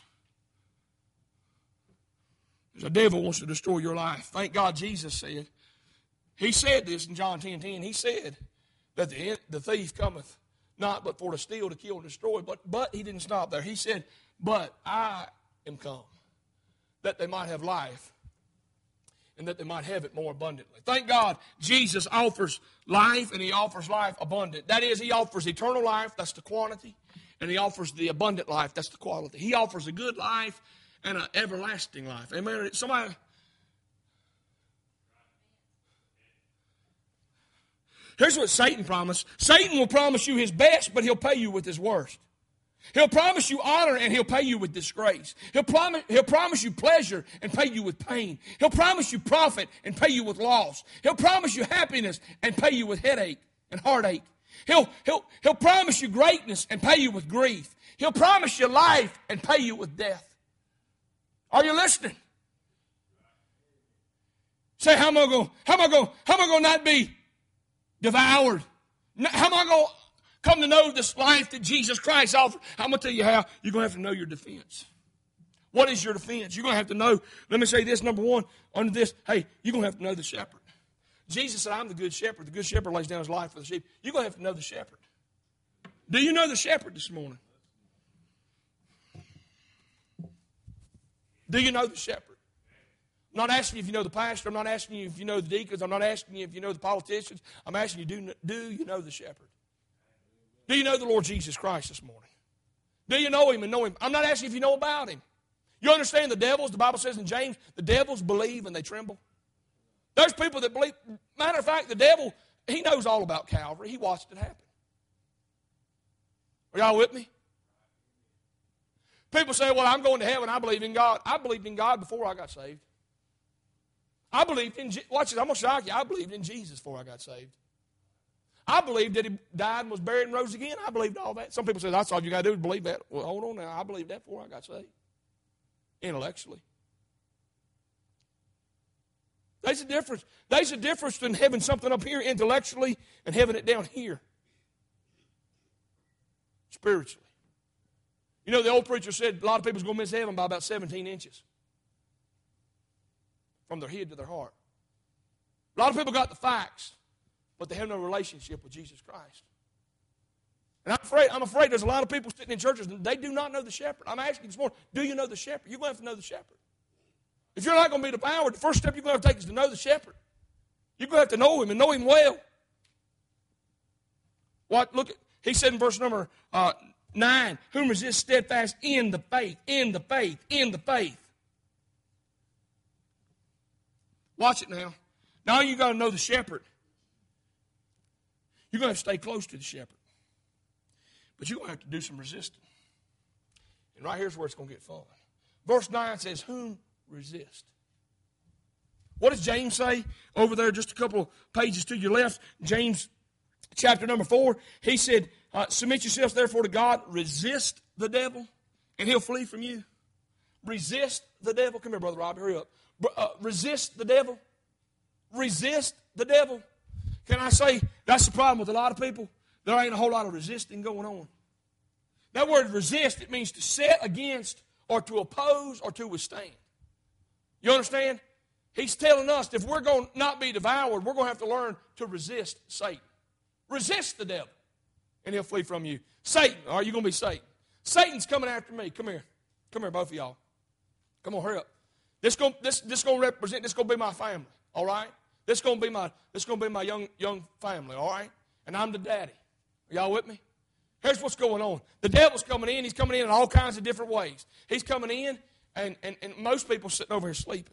The devil wants to destroy your life. Thank God Jesus said. He said this in John ten ten. He said that the, the thief cometh not but for to steal, to kill, and destroy. But, but he didn't stop there. He said, but I him come, that they might have life, and that they might have it more abundantly. Thank God Jesus offers life, and he offers life abundant. That is, he offers eternal life, that's the quantity, and he offers the abundant life, that's the quality. He offers a good life and an everlasting life. Amen. Somebody... Here's what Satan promised. Satan will promise you his best, but he'll pay you with his worst. He'll promise you honor, and he'll pay you with disgrace. He'll promise, he'll promise you pleasure and pay you with pain. He'll promise you profit and pay you with loss. He'll promise you happiness and pay you with headache and heartache. He'll, he'll, he'll promise you greatness and pay you with grief. He'll promise you life and pay you with death. Are you listening? Say, how am I going? How am I going? How am I going to not be devoured? How am I going to come to know this life that Jesus Christ offered? I'm going to tell you how. You're going to have to know your defense. What is your defense? You're going to have to know. Let me say this, number one, under this, hey, you're going to have to know the shepherd. Jesus said, I'm the good shepherd. The good shepherd lays down his life for the sheep. You're going to have to know the shepherd. Do you know the shepherd this morning? Do you know the shepherd? I'm not asking you if you know the pastor. I'm not asking you if you know the deacons. I'm not asking you if you know the politicians. I'm asking you, do, do you know the shepherd? Do you know the Lord Jesus Christ this morning? Do you know him and know him? I'm not asking if you know about him. You understand the devils? The Bible says in James, the devils believe and they tremble. There's people that believe. Matter of fact, the devil, he knows all about Calvary. He watched it happen. Are y'all with me? People say, well, I'm going to heaven. I believe in God. I believed in God before I got saved. I believed in, watch this, I'm going to shock you. I believed in Jesus before I got saved. I believed that he died and was buried and rose again. I believed all that. Some people say, that's all you got to do is believe that. Well, hold on now. I believed that before I got saved. Intellectually. There's a difference. There's a difference between having something up here intellectually and having it down here spiritually. You know, the old preacher said a lot of people's going to miss heaven by about seventeen inches. From their head to their heart. A lot of people got the facts, but they have no relationship with Jesus Christ. And I'm afraid, I'm afraid there's a lot of people sitting in churches and they do not know the shepherd. I'm asking you this morning, do you know the shepherd? You're going to have to know the shepherd. If you're not going to be devoured, the first step you're going to have to take is to know the shepherd. You're going to have to know him and know him well. What? Look at, he said in verse number uh, nine, whom resist steadfast in the faith, in the faith, in the faith. Watch it now. Now you got to know the shepherd. You're going to have to stay close to the shepherd. But you're going to have to do some resisting. And right here's where it's going to get fun. Verse nine says, whom resist? What does James say over there just a couple of pages to your left? James chapter number four. He said, uh, submit yourselves therefore to God. Resist the devil and he'll flee from you. Resist the devil. Come here, Brother Rob. Hurry up. Uh, resist the devil. Resist the devil. Can I say that's the problem with a lot of people? There ain't a whole lot of resisting going on. That word resist, it means to set against or to oppose or to withstand. You understand? He's telling us if we're going to not be devoured, we're going to have to learn to resist Satan. Resist the devil, and he'll flee from you. Satan, are you going to be Satan? Satan's coming after me. Come here. Come here, both of y'all. Come on, hurry up. This going this this going to represent. This going to be my family. All right. This going to be my this going to be my young young family. All right. And I'm the daddy. Are y'all with me? Here's what's going on. The devil's coming in. He's coming in in all kinds of different ways. He's coming in, and and, and most people sitting over here sleeping.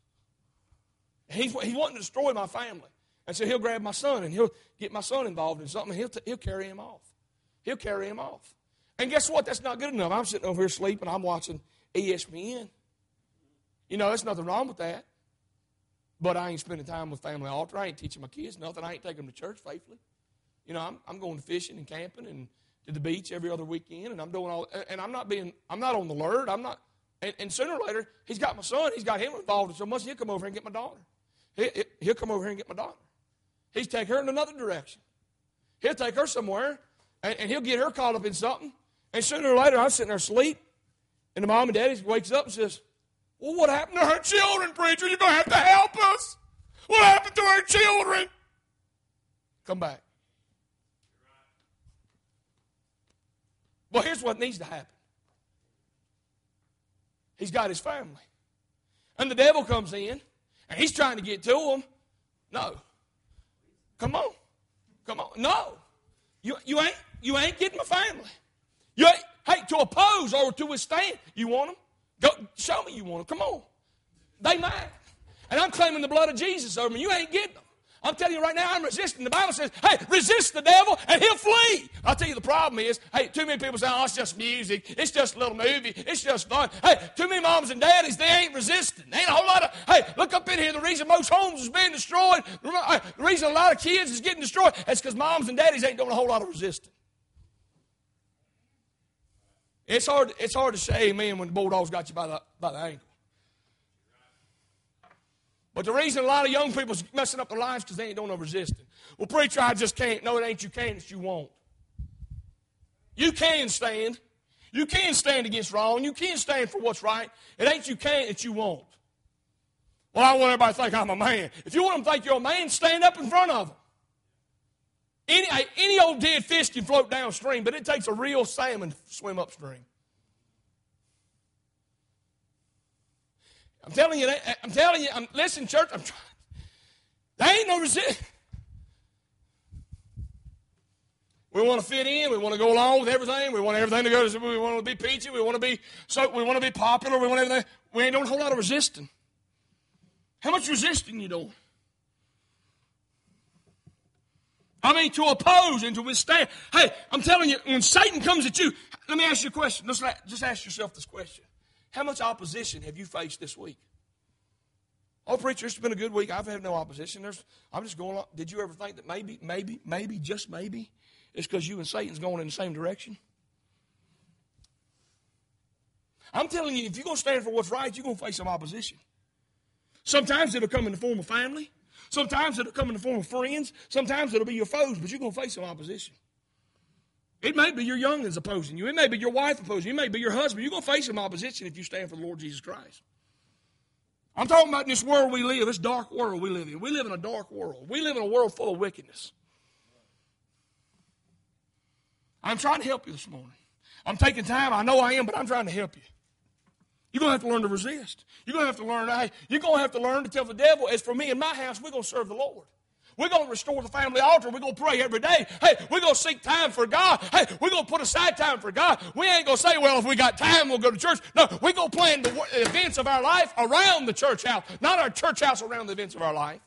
He's he's wanting to destroy my family, and so he'll grab my son and he'll get my son involved in something. And he'll t- he'll carry him off. He'll carry him off. And guess what? That's not good enough. I'm sitting over here sleeping. I'm watching E S P N. You know, there's nothing wrong with that. But I ain't spending time with family altar. I ain't teaching my kids nothing. I ain't taking them to church faithfully. You know, I'm, I'm going fishing and camping and to the beach every other weekend, and I'm doing all. And I'm not being. I'm not on the alert. I'm not. And, and sooner or later, he's got my son. He's got him involved in so much. He'll come over here and get my daughter. He, he'll come over here and get my daughter. He's take her in another direction. He'll take her somewhere, and, and he'll get her caught up in something. And sooner or later, I'm sitting there asleep, and the mom and daddy wakes up and says, well, what happened to her children, preacher? You're going to have to help us. What happened to her children? Come back. Well, here's what needs to happen. he's got his family. And the devil comes in, and he's trying to get to them. No. Come on. Come on. No. You, you, ain't, you ain't getting my family. You ain't, hey, to oppose or to withstand, you want them? Go, show me you want them. Come on. They mine. And I'm claiming the blood of Jesus over them. You ain't getting them. I'm telling you right now, I'm resisting. The Bible says, hey, resist the devil and he'll flee. I'll tell you the problem is, hey, too many people say, oh, it's just music. It's just a little movie. It's just fun. Hey, too many moms and daddies, they ain't resisting. Ain't a whole lot of, hey, look up in here. The reason most homes is being destroyed, the reason a lot of kids is getting destroyed, that's because moms and daddies ain't doing a whole lot of resisting. It's hard, it's hard to say amen when the Bulldogs got you by the, by the ankle. But the reason a lot of young people's messing up their lives is because they ain't doing no resisting. Well, preacher, I just can't. No, it ain't you can't, it's you won't. You can stand. You can stand against wrong. You can stand for what's right. It ain't you can't, it's you won't. Well, I want everybody to think I'm a man. If you want them to think you're a man, stand up in front of them. Any, any old dead fish can float downstream, but it takes a real salmon to swim upstream. I'm telling you, I'm telling you, I'm, listen, church, I'm trying. There ain't no resist. We want to fit in. We want to go along with everything. We want everything to go. We want to be peachy. We want to be so. We want to be popular. We want everything. We ain't doing a whole lot of resisting. How much resisting you doing? I mean, to oppose and to withstand. Hey, I'm telling you, when Satan comes at you, let me ask you a question. Just, just ask yourself this question. How much opposition have you faced this week? Oh, preacher, it's been a good week. I've had no opposition. There's, I'm just going along. Did you ever think that maybe, maybe, maybe, just maybe, it's because you and Satan's going in the same direction? I'm telling you, if you're going to stand for what's right, you're going to face some opposition. Sometimes it'll come in the form of family. Sometimes it'll come in the form of friends. Sometimes it'll be your foes, but you're going to face some opposition. It may be your youngins opposing you. It may be your wife opposing you. It may be your husband. You're going to face some opposition if you stand for the Lord Jesus Christ. I'm talking about in this world we live, this dark world we live in. We live in a dark world. We live in a world full of wickedness. I'm trying to help you this morning. I'm taking time. I know I am, but I'm trying to help you. You're going to have to learn to resist. You're going to have to learn, hey, you're going to have to learn to tell the devil, as for me and my house, we're going to serve the Lord. We're going to restore the family altar. We're going to pray every day. Hey, we're going to seek time for God. Hey, we're going to put aside time for God. We ain't going to say, well, if we got time, we'll go to church. No, we're going to plan the events of our life around the church house, not our church house around the events of our life.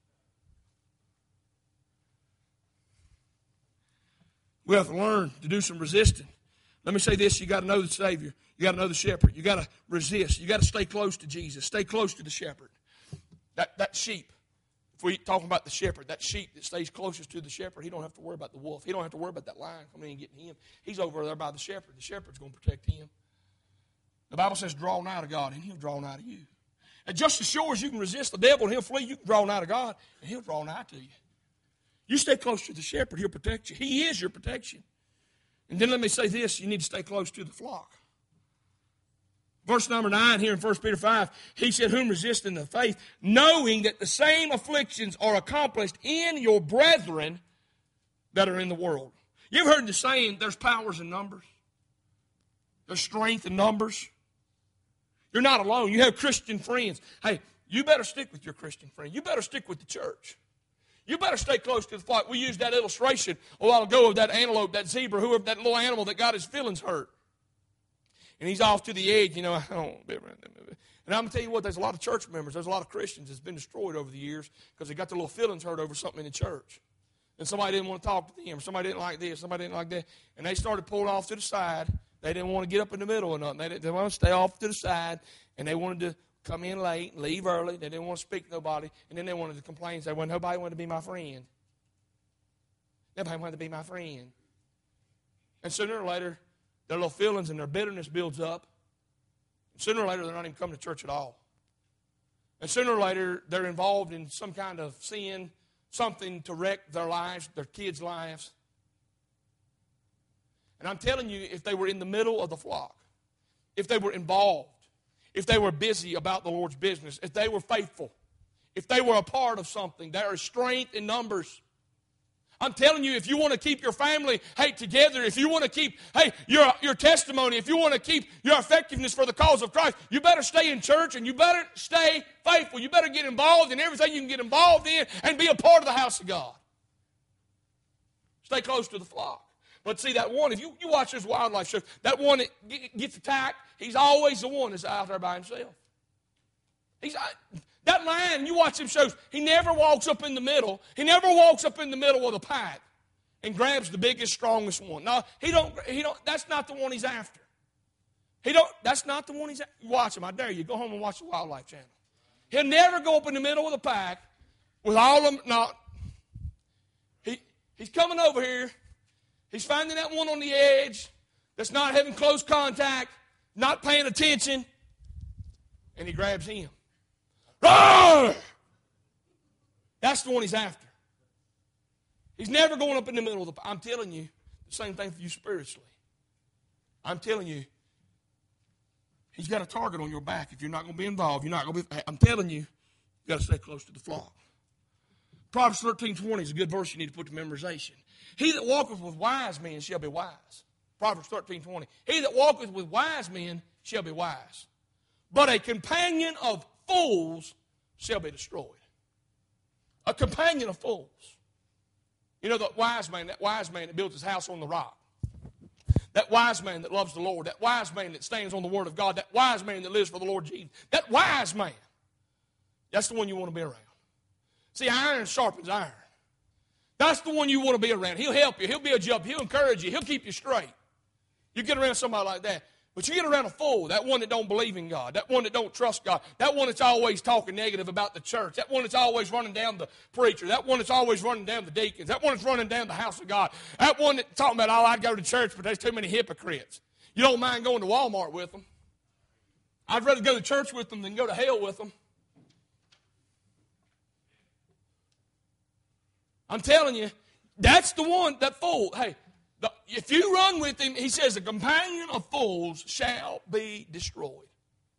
We have to learn to do some resisting. Let me say this, you got to know the Savior. You got to know the shepherd. You got to resist. You got to stay close to Jesus. Stay close to the shepherd. That, that sheep. If we're talking about the shepherd, that sheep that stays closest to the shepherd, he don't have to worry about the wolf. He don't have to worry about that lion coming in and getting him. He's over there by the shepherd. The shepherd's going to protect him. The Bible says, draw nigh to God, and he'll draw nigh to you. And just as sure as you can resist the devil and he'll flee, you can draw nigh to God, and he'll draw nigh to you. You stay close to the shepherd, he'll protect you. He is your protection. And then let me say this, you need to stay close to the flock. Verse number nine here in First Peter five, he said, whom resist in the faith, knowing that the same afflictions are accomplished in your brethren that are in the world. You ever heard the saying, there's powers in numbers? There's strength in numbers? You're not alone. You have Christian friends. Hey, you better stick with your Christian friend. You better stick with the church. You better stay close to the flock. We used that illustration a while ago of that antelope, that zebra, whoever, that little animal that got his feelings hurt. And he's off to the edge, you know, I don't want to be around them. And I'm going to tell you what, there's a lot of church members, there's a lot of Christians that's been destroyed over the years because they got their little feelings hurt over something in the church. And somebody didn't want to talk to them, or somebody didn't like this, somebody didn't like that. And they started pulling off to the side. They didn't want to get up in the middle or nothing. They didn't they wanted to stay off to the side, and they wanted to come in late and leave early. They didn't want to speak to nobody. And then they wanted to complain and say, well, nobody wanted to be my friend. Nobody wanted to be my friend. And sooner or later, their little feelings and their bitterness builds up. And sooner or later, they're not even coming to church at all. And sooner or later, they're involved in some kind of sin, something to wreck their lives, their kids' lives. And I'm telling you, if they were in the middle of the flock, if they were involved, if they were busy about the Lord's business, if they were faithful, if they were a part of something, there is strength in numbers. I'm telling you, if you want to keep your family, hey, together, if you want to keep, hey, your, your testimony, if you want to keep your effectiveness for the cause of Christ, you better stay in church and you better stay faithful. You better get involved in everything you can get involved in and be a part of the house of God. Stay close to the flock. But see, that one, if you, you watch this wildlife show, that one that gets attacked, he's always the one that's out there by himself. He's That lion, you watch him shows, he never walks up in the middle. He never walks up in the middle of the pack and grabs the biggest, strongest one. No, he don't, he don't, that's not the one he's after. He don't, that's not the one he's after. Watch him, I dare you, go home and watch the Wildlife Channel. He'll never go up in the middle of the pack with all of them, no. He, he's coming over here. He's finding that one on the edge that's not having close contact, not paying attention, and he grabs him. Roar! That's the one he's after. He's never going up in the middle of the... I'm telling you, the same thing for you spiritually. I'm telling you, he's got a target on your back. If you're not going to be involved, you're not going to be... I'm telling you, you got to stay close to the flock. Proverbs thirteen twenty is a good verse you need to put to memorization. He that walketh with wise men shall be wise. Proverbs thirteen twenty. He that walketh with wise men shall be wise. But a companion of fools shall be destroyed. A companion of fools. You know, that wise man, that wise man that built his house on the rock. That wise man that loves the Lord. That wise man that stands on the Word of God. That wise man that lives for the Lord Jesus. That wise man. That's the one you want to be around. See, iron sharpens iron. That's the one you want to be around. He'll help you. He'll be a jump. He'll encourage you. He'll keep you straight. You get around somebody like that. But you get around a fool, that one that don't believe in God, that one that don't trust God, that one that's always talking negative about the church, that one that's always running down the preacher, that one that's always running down the deacons, that one that's running down the house of God, that one that's talking about, oh, I'd go to church, but there's too many hypocrites. You don't mind going to Walmart with them. I'd rather go to church with them than go to hell with them. I'm telling you, that's the one, that fool. Hey, the, if you run with him, he says, a companion of fools shall be destroyed.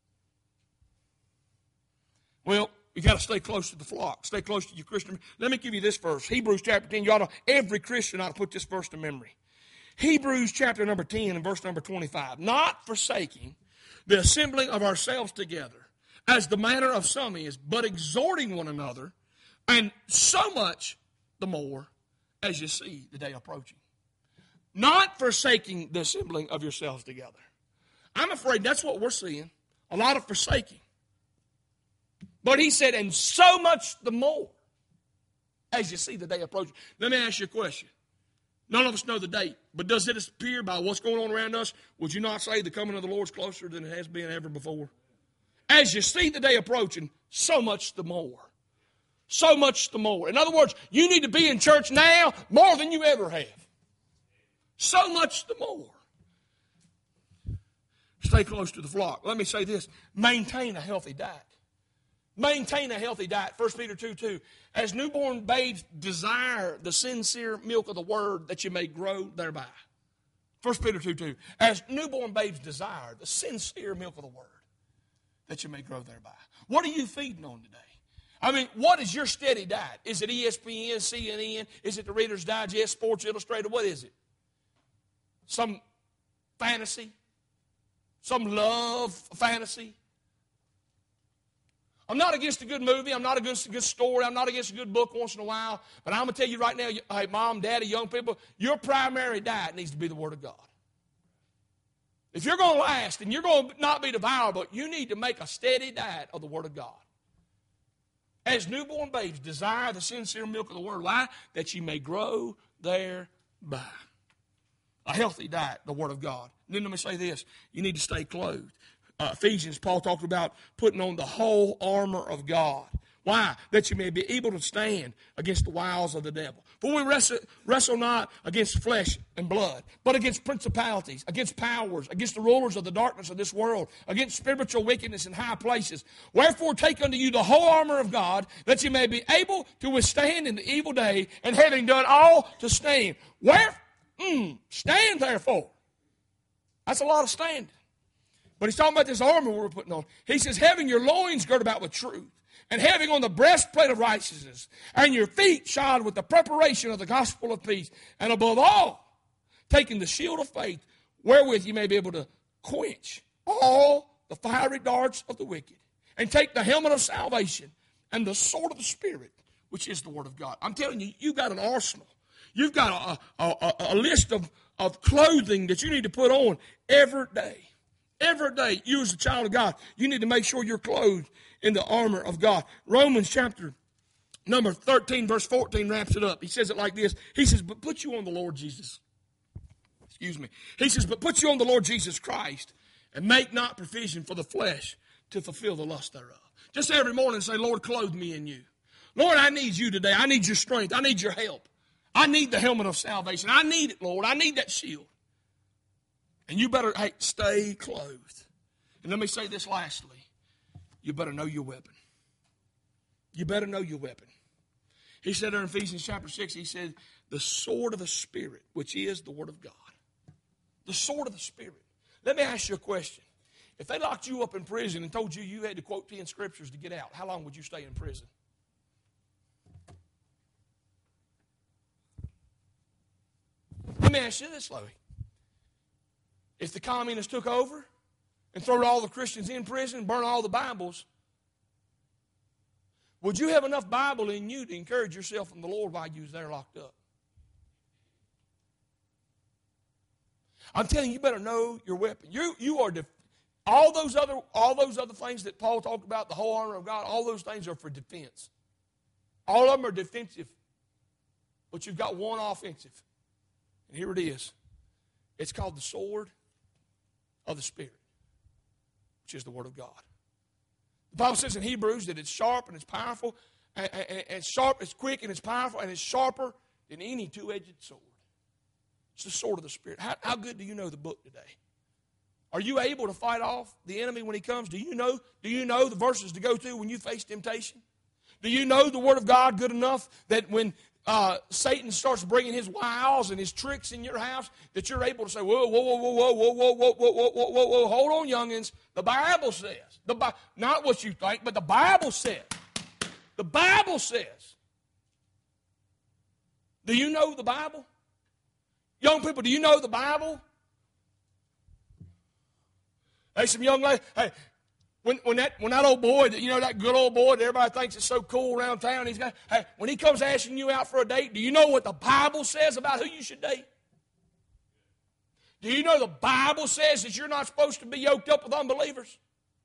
Well, you got to stay close to the flock. Stay close to your Christian. Let me give you this verse. Hebrews chapter ten. You ought to, every Christian ought to put this verse to memory. Hebrews chapter number ten and verse number twenty-five. Not forsaking the assembling of ourselves together, as the manner of some is, but exhorting one another, and so much the more as you see the day approaching. Not forsaking the assembling of yourselves together. I'm afraid that's what we're seeing. A lot of forsaking. But he said, and so much the more as you see the day approaching. Let me ask you a question. None of us know the date, but does it appear by what's going on around us, would you not say the coming of the Lord's closer than it has been ever before? As you see the day approaching, so much the more. So much the more. In other words, you need to be in church now more than you ever have. So much the more. Stay close to the flock. Let me say this. Maintain a healthy diet. Maintain a healthy diet. First Peter two two. As newborn babes desire the sincere milk of the word that you may grow thereby. First Peter two two. As newborn babes desire the sincere milk of the word that you may grow thereby. What are you feeding on today? I mean, what is your steady diet? Is it E S P N, C N N? Is it the Reader's Digest, Sports Illustrated? What is it? Some fantasy? Some love fantasy? I'm not against a good movie. I'm not against a good story. I'm not against a good book once in a while. But I'm going to tell you right now, hey, mom, daddy, young people, your primary diet needs to be the Word of God. If you're going to last and you're going to not be devourable, you need to make a steady diet of the Word of God. As newborn babes, desire the sincere milk of the Word. Why? That you may grow thereby. A healthy diet, the Word of God. And then let me say this. You need to stay clothed. Uh, Ephesians, Paul talked about putting on the whole armor of God. Why? That you may be able to stand against the wiles of the devil. For we wrestle, wrestle not against flesh and blood, but against principalities, against powers, against the rulers of the darkness of this world, against spiritual wickedness in high places. Wherefore take unto you the whole armor of God, that you may be able to withstand in the evil day, and having done all to stand. Where? Mm, stand therefore. That's a lot of standing. But he's talking about this armor we're putting on. He says, having your loins girt about with truth, and having on the breastplate of righteousness, and your feet shod with the preparation of the gospel of peace, and above all, taking the shield of faith, wherewith you may be able to quench all the fiery darts of the wicked, and take the helmet of salvation and the sword of the Spirit, which is the Word of God. I'm telling you, you've got an arsenal. You've got a, a, a, a list of, of clothing that you need to put on every day. Every day, you as a child of God, you need to make sure you're clothed in the armor of God. Romans chapter number thirteen, verse fourteen wraps it up. He says it like this. He says, but put you on the Lord Jesus. Excuse me. He says, but put you on the Lord Jesus Christ, and make not provision for the flesh to fulfill the lust thereof. Just every morning say, Lord, clothe me in you. Lord, I need you today. I need your strength. I need your help. I need the helmet of salvation. I need it, Lord. I need that shield. And you better, hey, stay clothed. And let me say this lastly. You better know your weapon. You better know your weapon. He said there in Ephesians chapter six, he said, the sword of the Spirit, which is the Word of God. The sword of the Spirit. Let me ask you a question. If they locked you up in prison and told you you had to quote ten scriptures to get out, how long would you stay in prison? Let me ask you this, Louie. If the communists took over and threw all the Christians in prison and burn all the Bibles, would you have enough Bible in you to encourage yourself in the Lord while you was there locked up? I'm telling you, you better know your weapon. You, you are def- all those other all those other things that Paul talked about, the whole armor of God, all those things are for defense. All of them are defensive, but you've got one offensive, and here it is. It's called the sword of the Spirit, which is the Word of God. The Bible says in Hebrews that it's sharp and it's powerful, and, and, and it's sharp, it's quick, and it's powerful, and it's sharper than any two-edged sword. It's the sword of the Spirit. How, how good do you know the book today? Are you able to fight off the enemy when he comes? Do you know, do you know the verses to go to when you face temptation? Do you know the Word of God good enough that when uh, Satan starts bringing his wiles and his tricks in your house, that you're able to say, whoa, whoa, whoa, whoa, whoa, whoa, whoa, whoa, whoa, whoa, whoa, whoa, whoa, hold on, youngins. The Bible says, the Bi- not what you think, but the Bible says. The Bible says. Do you know the Bible? Young people, do you know the Bible? Hey, some young ladies, hey, when, when, that, when that old boy, you know, that good old boy that everybody thinks is so cool around town, he's got, hey, when he comes asking you out for a date, do you know what the Bible says about who you should date? Do you know the Bible says that you're not supposed to be yoked up with unbelievers?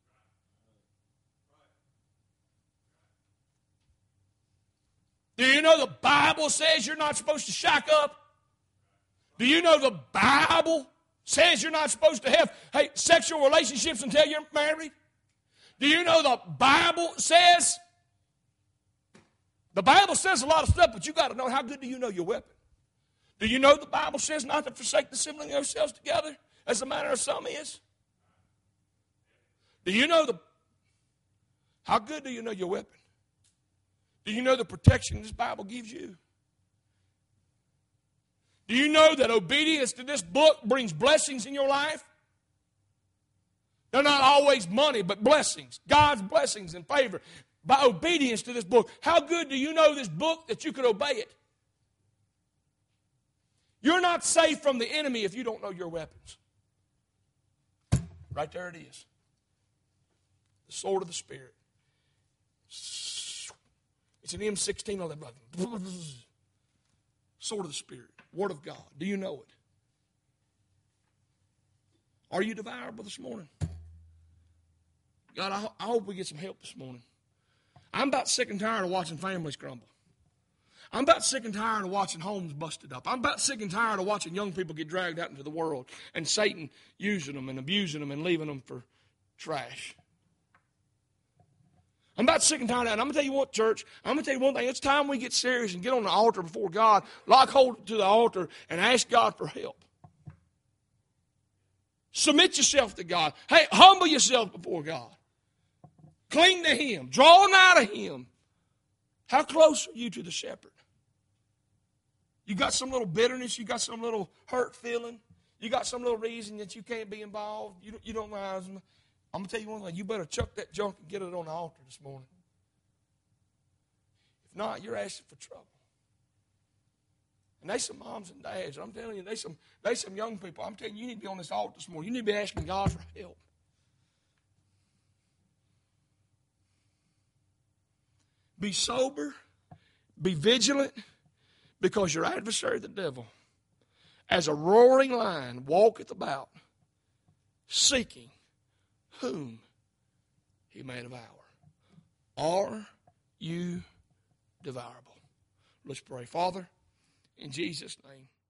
Do you know the Bible says you're not supposed to shack up? Do you know the Bible says you're not supposed to have, hey, sexual relationships until you're married? Do you know the Bible says? The Bible says a lot of stuff, but you got to know, how good do you know your weapon? Do you know the Bible says not to forsake the assembling of yourselves together, as the manner of some is? Do you know the, how good do you know your weapon? Do you know the protection this Bible gives you? Do you know that obedience to this book brings blessings in your life? They're not always money, but blessings. God's blessings and favor by obedience to this book. How good do you know this book that you could obey it? You're not safe from the enemy if you don't know your weapons. Right there it is. The sword of the Spirit. It's an M sixteen eleven. Sword of the Spirit. Word of God. Do you know it? Are you devourable this morning? God, I, I hope we get some help this morning. I'm about sick and tired of watching families crumble. I'm about sick and tired of watching homes busted up. I'm about sick and tired of watching young people get dragged out into the world and Satan using them and abusing them and leaving them for trash. I'm about sick and tired of that. And I'm going to tell you what, church, I'm going to tell you one thing. It's time we get serious and get on the altar before God, lock hold to the altar, and ask God for help. Submit yourself to God. Hey, humble yourself before God. Cling to Him. Draw nigh to Him. How close are you to the shepherd? You got some little bitterness. You got some little hurt feeling. You got some little reason that you can't be involved. You don't, you don't realize. I'm going to tell you one thing. You better chuck that junk and get it on the altar this morning. If not, you're asking for trouble. And there's some moms and dads. I'm telling you, there's some, there's some young people. I'm telling you, you need to be on this altar this morning. You need to be asking God for help. Be sober. Be vigilant, because your adversary, the devil, as a roaring lion, walketh about, seeking whom he may devour. Are you devourable? Let's pray. Father, in Jesus' name.